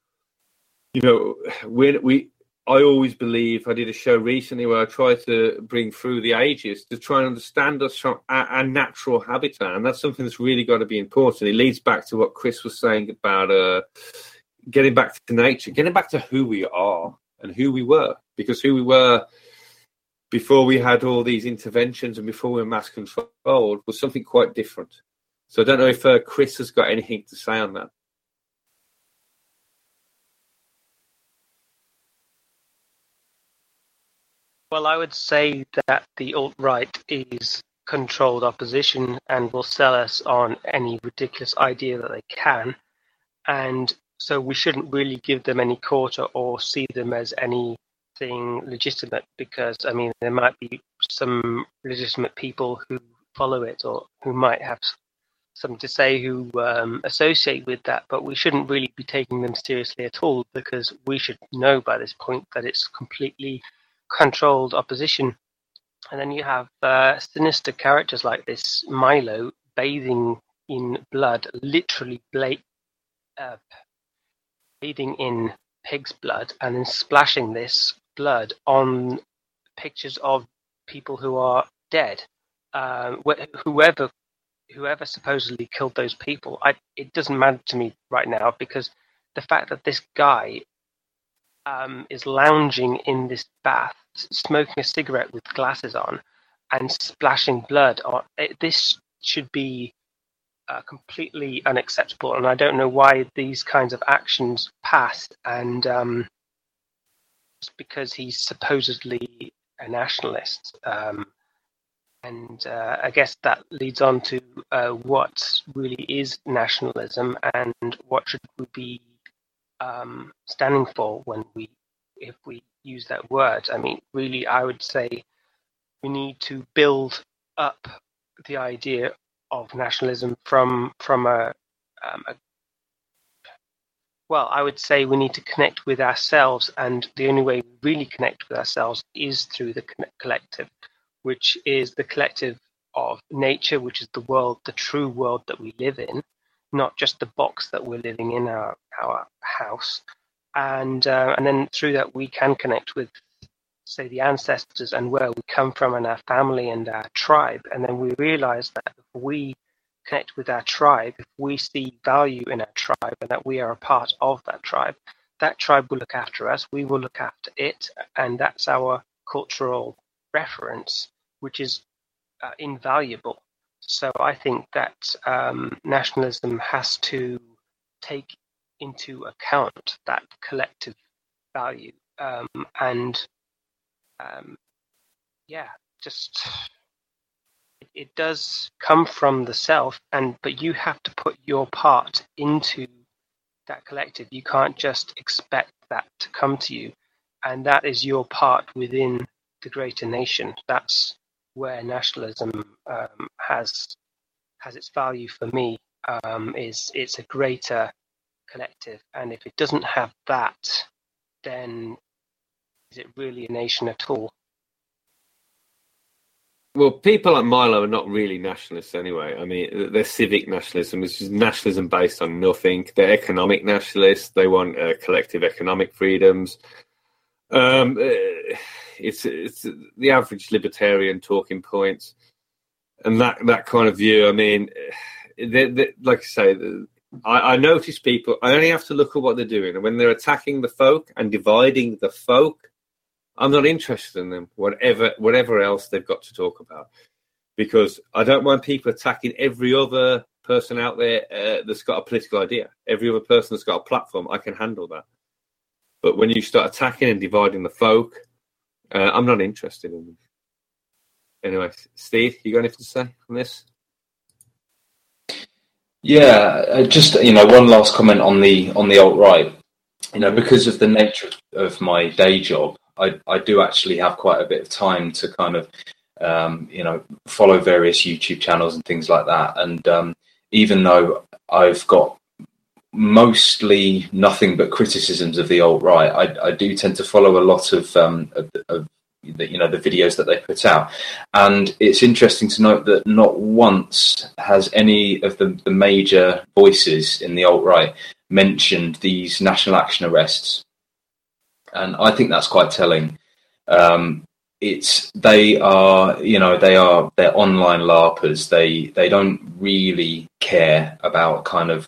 I always believe, I did a show recently where I tried to bring through the ages to try and understand us from our natural habitat, and that's something that's really got to be important. It leads back to what Chris was saying about getting back to nature, getting back to who we are and who we were, because who we were before we had all these interventions and before we were mass controlled was something quite different. So I don't know if Chris has got anything to say on that.
Well, I would say that the alt-right is controlled opposition and will sell us on any ridiculous idea that they can. And so we shouldn't really give them any quarter or see them as anything legitimate, because, I mean, there might be some legitimate people who follow it or who might have something to say who associate with that, but we shouldn't really be taking them seriously at all, because we should know by this point that it's completely controlled opposition. And then you have sinister characters like this Milo bathing in blood, literally bathing in pig's blood and then splashing this blood on pictures of people who are dead. Whoever whoever supposedly killed those people, it doesn't matter to me right now, because the fact that this guy is lounging in this bath, smoking a cigarette with glasses on, and splashing blood on it, this should be completely unacceptable, and I don't know why these kinds of actions pass. And it's because he's supposedly a nationalist, and I guess that leads on to what really is nationalism and what should we be standing for if we use that word. I mean, really, I would say we need to build up the idea of nationalism from well, I would say we need to connect with ourselves, and the only way we really connect with ourselves is through the collective, which is the collective of nature, which is the world, the true world that we live in, not just the box that we're living in, our house. And then through that we can connect with, say, the ancestors and where we come from and our family and our tribe. And then we realize that if we connect with our tribe, if we see value in our tribe and that we are a part of that tribe will look after us, we will look after it, and that's our cultural reference, which is invaluable. So I think that nationalism has to take into account that collective value, it does come from the self, but you have to put your part into that collective. You can't just expect that to come to you, and that is your part within the greater nation. That's where nationalism has its value for me. It's a greater collective, and if it doesn't have that, then is it really a nation at all?
Well, people like Milo are not really nationalists anyway. I mean, they're civic nationalism, which is nationalism based on nothing. They're economic nationalists. They want collective economic freedoms. It's the average libertarian talking points, and that kind of view. I mean, like I say, I notice people. I only have to look at what they're doing, and when they're attacking the folk and dividing the folk, I'm not interested in them, whatever else they've got to talk about, because I don't want people attacking every other person out there that's got a political idea. Every other person that's got a platform, I can handle that. But when you start attacking and dividing the folk, I'm not interested in them. Anyway, Steve, you got anything to say on this?
Yeah, just one last comment on the alt-right. Because of the nature of my day job, I do actually have quite a bit of time to kind of, follow various YouTube channels and things like that. And even though I've got mostly nothing but criticisms of the alt-right, I do tend to follow a lot of the videos that they put out. And it's interesting to note that not once has any of the major voices in the alt-right mentioned these national action arrests. And I think that's quite telling. They're online LARPers. They don't really care about kind of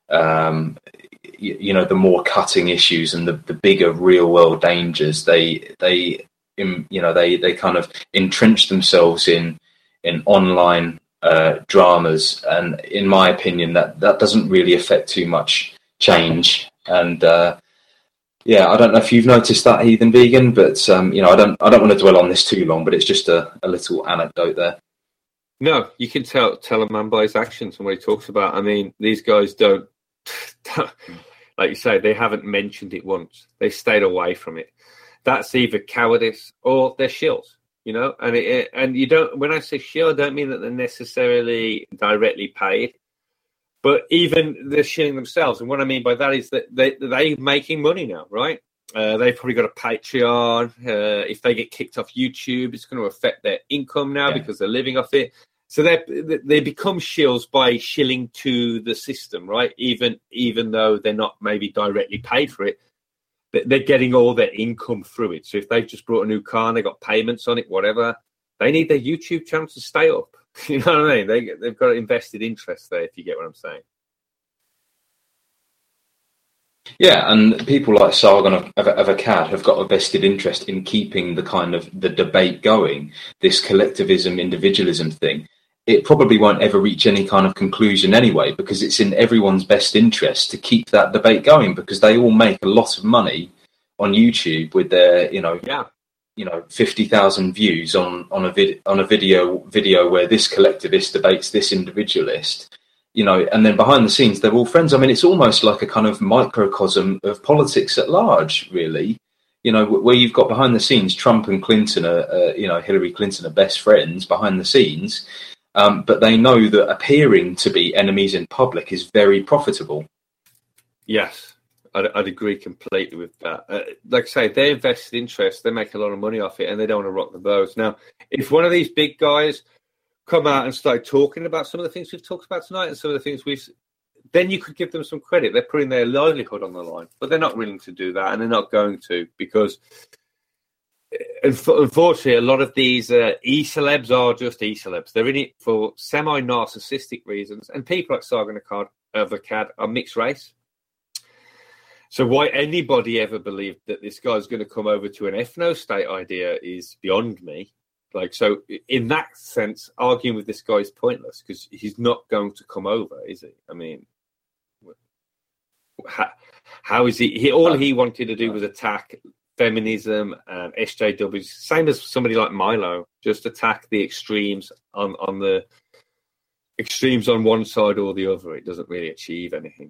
the more cutting issues and the bigger real world dangers. They kind of entrench themselves in online dramas, and in my opinion, that doesn't really affect too much change. And I don't know if you've noticed that, Heathen Vegan, but I don't want to dwell on this too long, but it's just a little anecdote there.
No, you can tell a man by his actions and what he talks about. I mean, these guys don't like you say, they haven't mentioned it once. They stayed away from it. That's either cowardice or they're shills, and you don't. When I say shill, I don't mean that they're necessarily directly paid. But even they're shilling themselves. And what I mean by that is that they're making money now, right? They've probably got a Patreon. If they get kicked off YouTube, it's going to affect their income now because they're living off it. So they become shills by shilling to the system, right? Even though they're not maybe directly paid for it, they're getting all their income through it. So if they've just brought a new car and they got payments on it, whatever, they need their YouTube channel to stay up. You know what I mean? They've got an invested interest there, if you get what I'm saying.
Yeah, and people like Sargon of Akkad have got a vested interest in keeping the kind of the debate going, this collectivism, individualism thing. It probably won't ever reach any kind of conclusion anyway, because it's in everyone's best interest to keep that debate going, because they all make a lot of money on YouTube with their, 50,000 views on a video where this collectivist debates this individualist. And then behind the scenes, they're all friends. I mean, it's almost like a kind of microcosm of politics at large, really. Where you've got behind the scenes, Trump and Clinton Hillary Clinton are best friends behind the scenes. But they know that appearing to be enemies in public is very profitable.
Yes, I'd agree completely with that. Like I say, they invested interest, they make a lot of money off it, and they don't want to rock the boat. Now, if one of these big guys come out and start talking about some of the things we've talked about tonight and some of the things then you could give them some credit. They're putting their livelihood on the line, but they're not willing to do that, and they're not going to, because unfortunately a lot of these e-celebs are just e-celebs. They're in it for semi-narcissistic reasons, and people like Sargon of Akkad are mixed race. So why anybody ever believed that this guy's going to come over to an ethno-state idea is beyond me. So in that sense, arguing with this guy is pointless, because he's not going to come over, is he? I mean, how is he? All he wanted to do was attack feminism and SJWs, same as somebody like Milo, just attack the extremes on the extremes on one side or the other. It doesn't really achieve anything.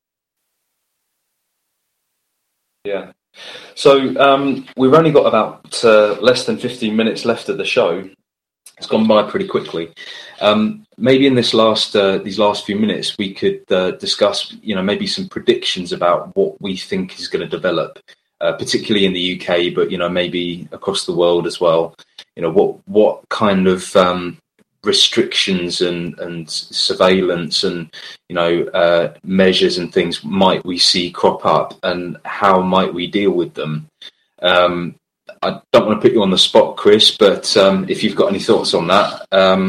Yeah. So we've only got about less than 15 minutes left of the show. It's gone by pretty quickly. Maybe in these last few minutes, we could discuss, maybe some predictions about what we think is going to develop, particularly in the UK, but maybe across the world as well. What kind of restrictions and surveillance and measures and things might we see crop up, and how might we deal with them? I don't want to put you on the spot, Chris, but if you've got any thoughts on that,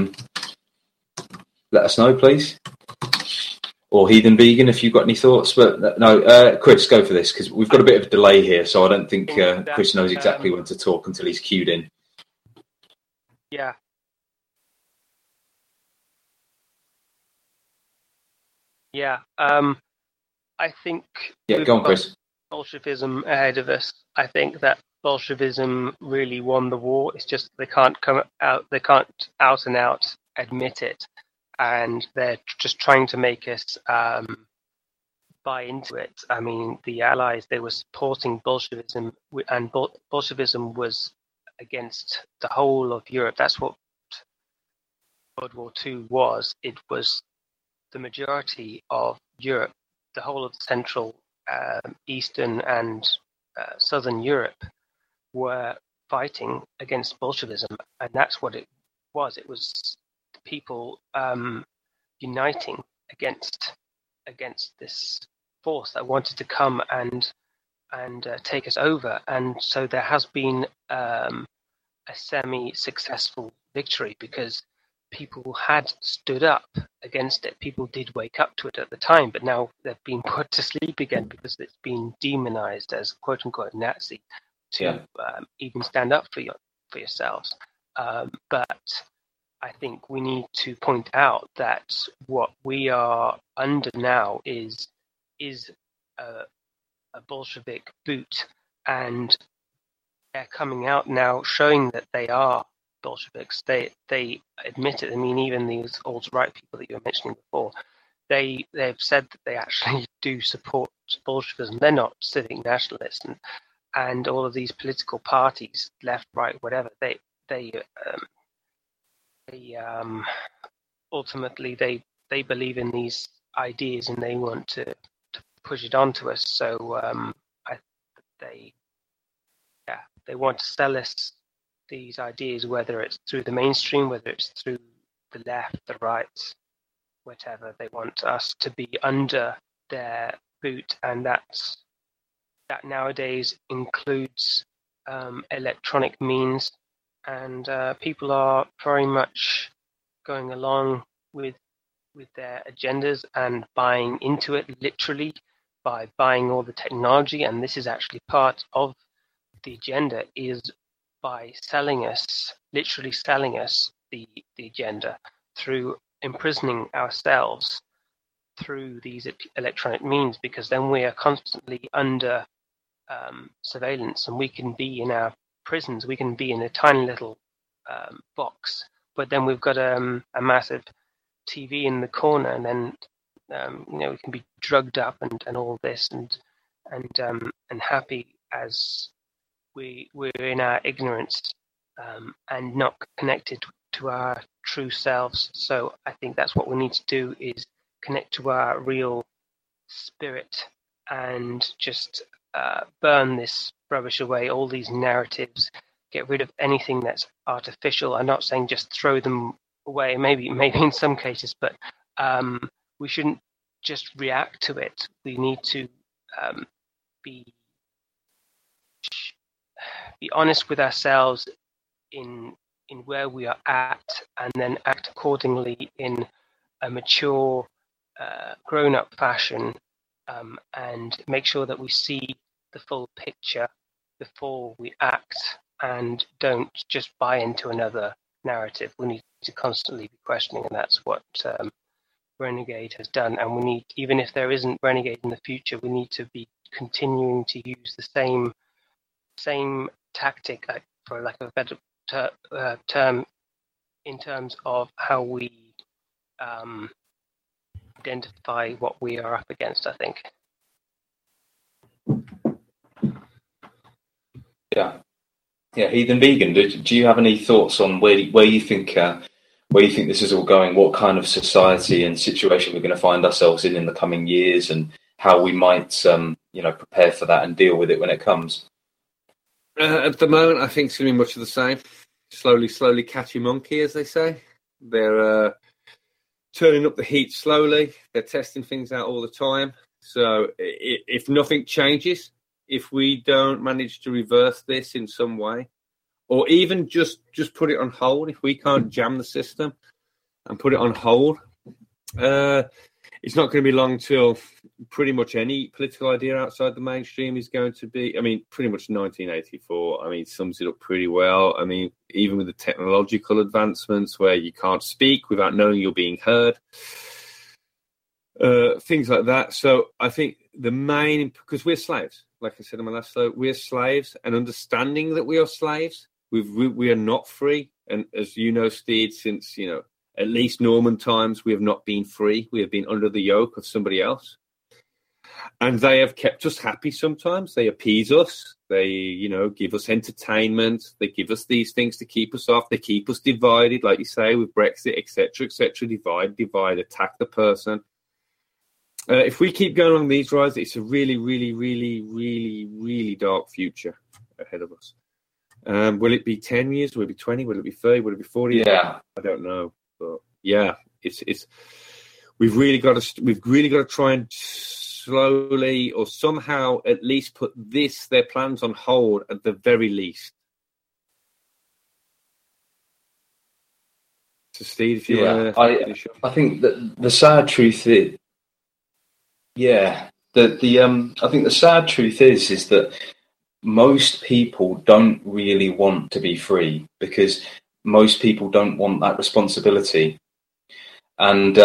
let us know, please. Or Heathen Vegan, if you've got any thoughts. But no, Chris, go for this, because we've got a bit of a delay here, so I don't think Chris knows exactly when to talk until he's queued in.
Yeah. Yeah, I think.
Yeah, go on, Chris.
Bolshevism ahead of us. I think that Bolshevism really won the war. It's just they can't come out. They can't out and out admit it, and they're just trying to make us buy into it. I mean, the Allies, they were supporting Bolshevism, and Bolshevism was against the whole of Europe. That's what World War II was. It was the majority of Europe, the whole of Central, Eastern, and Southern Europe were fighting against Bolshevism, and that's what it was. It was people uniting against this force that wanted to come and take us over. And so there has been a semi-successful victory, because people had stood up against it. People did wake up to it at the time, but now they've been put to sleep again because it's been demonized as quote-unquote Nazi to even stand up for yourselves. But I think we need to point out that what we are under now is a Bolshevik boot, and they're coming out now showing that they are Bolsheviks. They admit it. I mean, even these alt-right people that you were mentioning before, they've said that they actually do support Bolshevism. They're not civic nationalists, and all of these political parties, left, right, whatever, they ultimately they believe in these ideas, and they want to push it onto us. So they want to sell us these ideas, whether it's through the mainstream, whether it's through the left, the right, whatever. They want us to be under their boot, and that nowadays includes electronic means, and people are very much going along with their agendas and buying into it literally by buying all the technology. And this is actually part of the agenda, is by literally selling us the agenda through imprisoning ourselves through these electronic means, because then we are constantly under surveillance, and we can be in our prisons, we can be in a tiny little box, but then we've got a massive TV in the corner, and then we can be drugged up and all this and happy as we're in our ignorance and not connected to our true selves. So I think that's what we need to do, is connect to our real spirit and just burn this rubbish away, all these narratives, get rid of anything that's artificial. I'm not saying just throw them away, maybe in some cases, but we shouldn't just react to it. We need to be honest with ourselves in where we are at, and then act accordingly in a mature, grown-up fashion, and make sure that we see the full picture before we act, and don't just buy into another narrative. We need to constantly be questioning, and that's what Renegade has done. And we need, even if there isn't Renegade in the future, we need to be continuing to use the same tactic, for lack of a better term, in terms of how we identify what we are up against, I think.
Yeah, Heathen Vegan, do you have any thoughts on where you think this is all going? What kind of society and situation we're going to find ourselves in the coming years, and how we might prepare for that and deal with it when it comes?
At the moment, I think it's going to be much of the same. Slowly catch your monkey, as they say. They're turning up the heat slowly. They're testing things out all the time. So if nothing changes, if we don't manage to reverse this in some way, or even just put it on hold, if we can't jam the system and put it on hold, it's not going to be long till pretty much any political idea outside the mainstream is going to be, pretty much 1984, sums it up pretty well. Even with the technological advancements where you can't speak without knowing you're being heard, things like that. So I think the main, because we're slaves, like I said in my last slide, we're slaves, and understanding that we are slaves, we are not free. And as you know, Steed, since, at least Norman times, we have not been free. We have been under the yoke of somebody else. And they have kept us happy sometimes. They appease us. They, give us entertainment. They give us these things to keep us off. They keep us divided, like you say, with Brexit, etc., etc. Divide, attack the person. If we keep going along these rides, it's a really, really, really, really, really dark future ahead of us. Will it be 10 years? Will it be 20? Will it be 30? Will it be 40?
Yeah,
I don't know. But yeah, it's we've really got to try and slowly, or somehow at least, put their plans on hold at the very least. So Steve, if you want to,
I think that the sad truth is, I think the sad truth is that most people don't really want to be free, because most people don't want that responsibility. And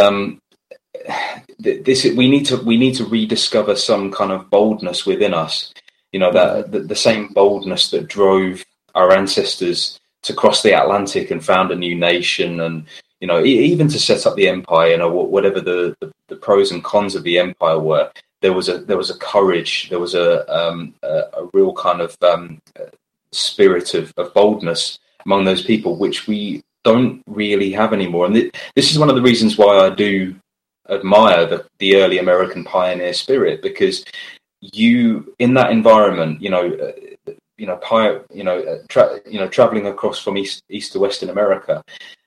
we need to rediscover some kind of boldness within us. That the same boldness that drove our ancestors to cross the Atlantic and found a new nation, and even to set up the empire. Whatever the pros and cons of the empire were, there was a courage, there was a real kind of spirit of boldness among those people, which we don't really have anymore. And this is one of the reasons why I do admire the early American pioneer spirit, because in that environment, traveling across from east to west in America,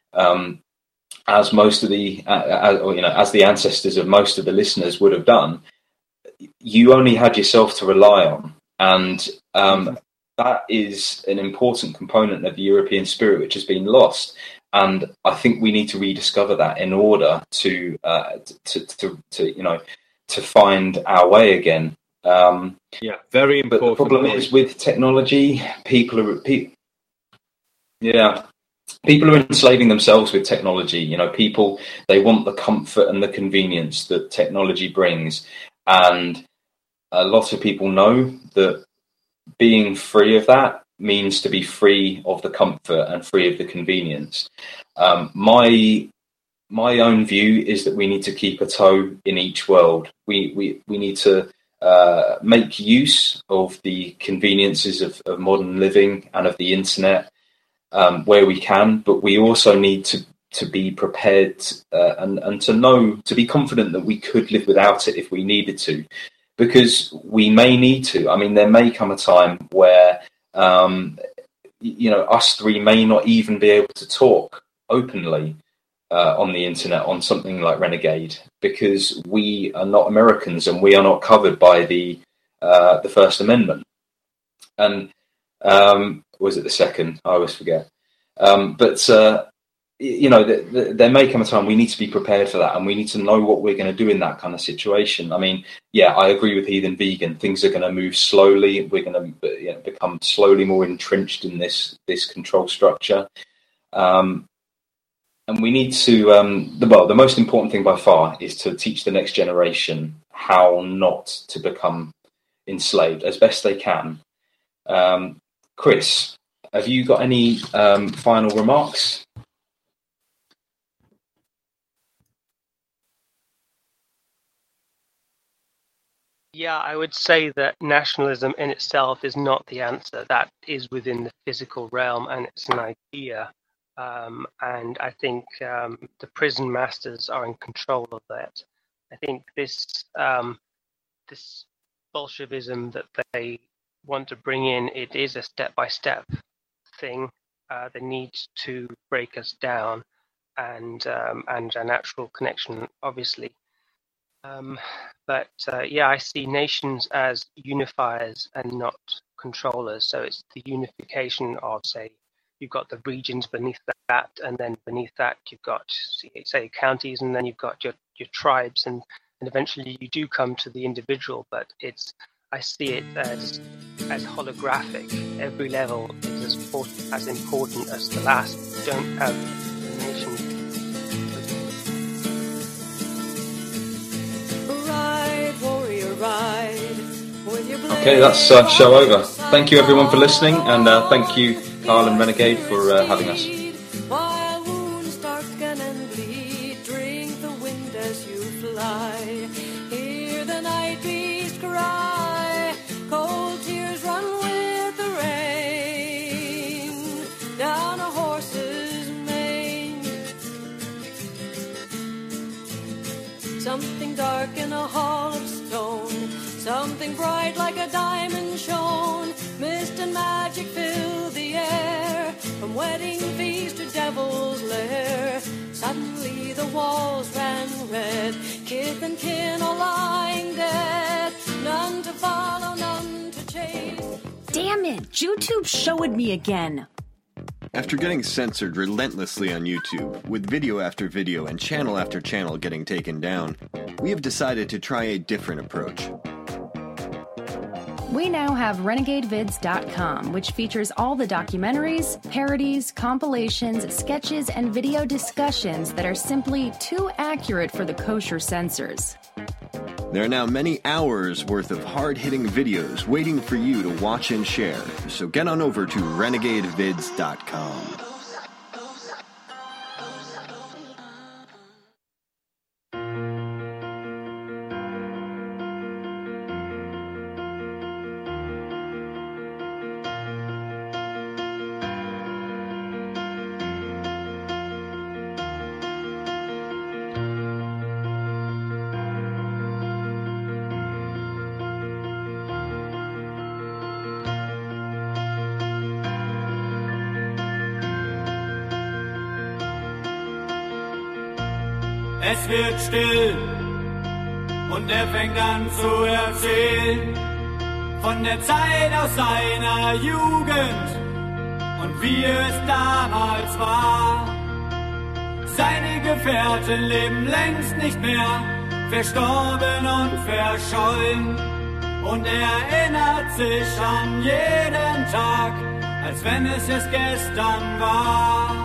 as most of the as the ancestors of most of the listeners would have done, you only had yourself to rely on, and that is an important component of the European spirit which has been lost. And I think we need to rediscover that in order to find our way again.
Very important.
But the problem is with technology, people are enslaving themselves with technology. People, they want the comfort and the convenience that technology brings. And a lot of people know that being free of that means to be free of the comfort and free of the convenience. My own view is that we need to keep a toe in each world. We need to make use of the conveniences of modern living and of the internet where we can, but we also need to be prepared and to be confident that we could live without it if we needed to, because we may need to. I mean, there may come a time where us three may not even be able to talk openly on the internet on something like Renegade, because we are not Americans and we are not covered by the First Amendment. And was it the second? I always forget. There may come a time we need to be prepared for that, and we need to know what we're going to do in that kind of situation. I mean, I agree with Heathen Vegan. Things are going to move slowly. We're going to become slowly more entrenched in this control structure. And we need to, the most important thing by far is to teach the next generation how not to become enslaved as best they can. Chris, have you got any final remarks?
Yeah, I would say that nationalism in itself is not the answer. That is within the physical realm, and it's an idea. And I think the prison masters are in control of that. I think this Bolshevism that they want to bring in, it is a step-by-step thing. They need to break us down, and a natural connection, obviously. But I see nations as unifiers and not controllers. So it's the unification of, say, you've got the regions beneath that, and then beneath that you've got, say, counties, and then you've got your tribes, and eventually you do come to the individual. But I see it as holographic. Every level is as important as the last. You don't have a nation.
Okay, that's show over. Thank you everyone for listening, and thank you Carl and Renegade for having us.
While wounds darken and bleed, drink the wind as you fly. Hear the night beast cry, cold tears run with the rain down a horse's mane. Something dark in a hall of stone, something bright like a diamond shone. Mist and magic fill the air, from wedding feast to devil's lair. Suddenly the walls ran red, kith and kin all lying dead. None to follow, none to chase.
Damn it, YouTube showed me again.
After getting censored relentlessly on YouTube, with video after video and channel after channel getting taken down, we have decided to try a different approach.
We now have RenegadeVids.com, which features all the documentaries, parodies, compilations, sketches, and video discussions that are simply too accurate for the kosher censors.
There are now many hours worth of hard-hitting videos waiting for you to watch and share, so get on over to RenegadeVids.com.
Es wird still und er fängt an zu erzählen von der Zeit aus seiner Jugend und wie es damals war. Seine Gefährten leben längst nicht mehr, verstorben und verschollen. Und er erinnert sich an jeden Tag, als wenn es erst gestern war.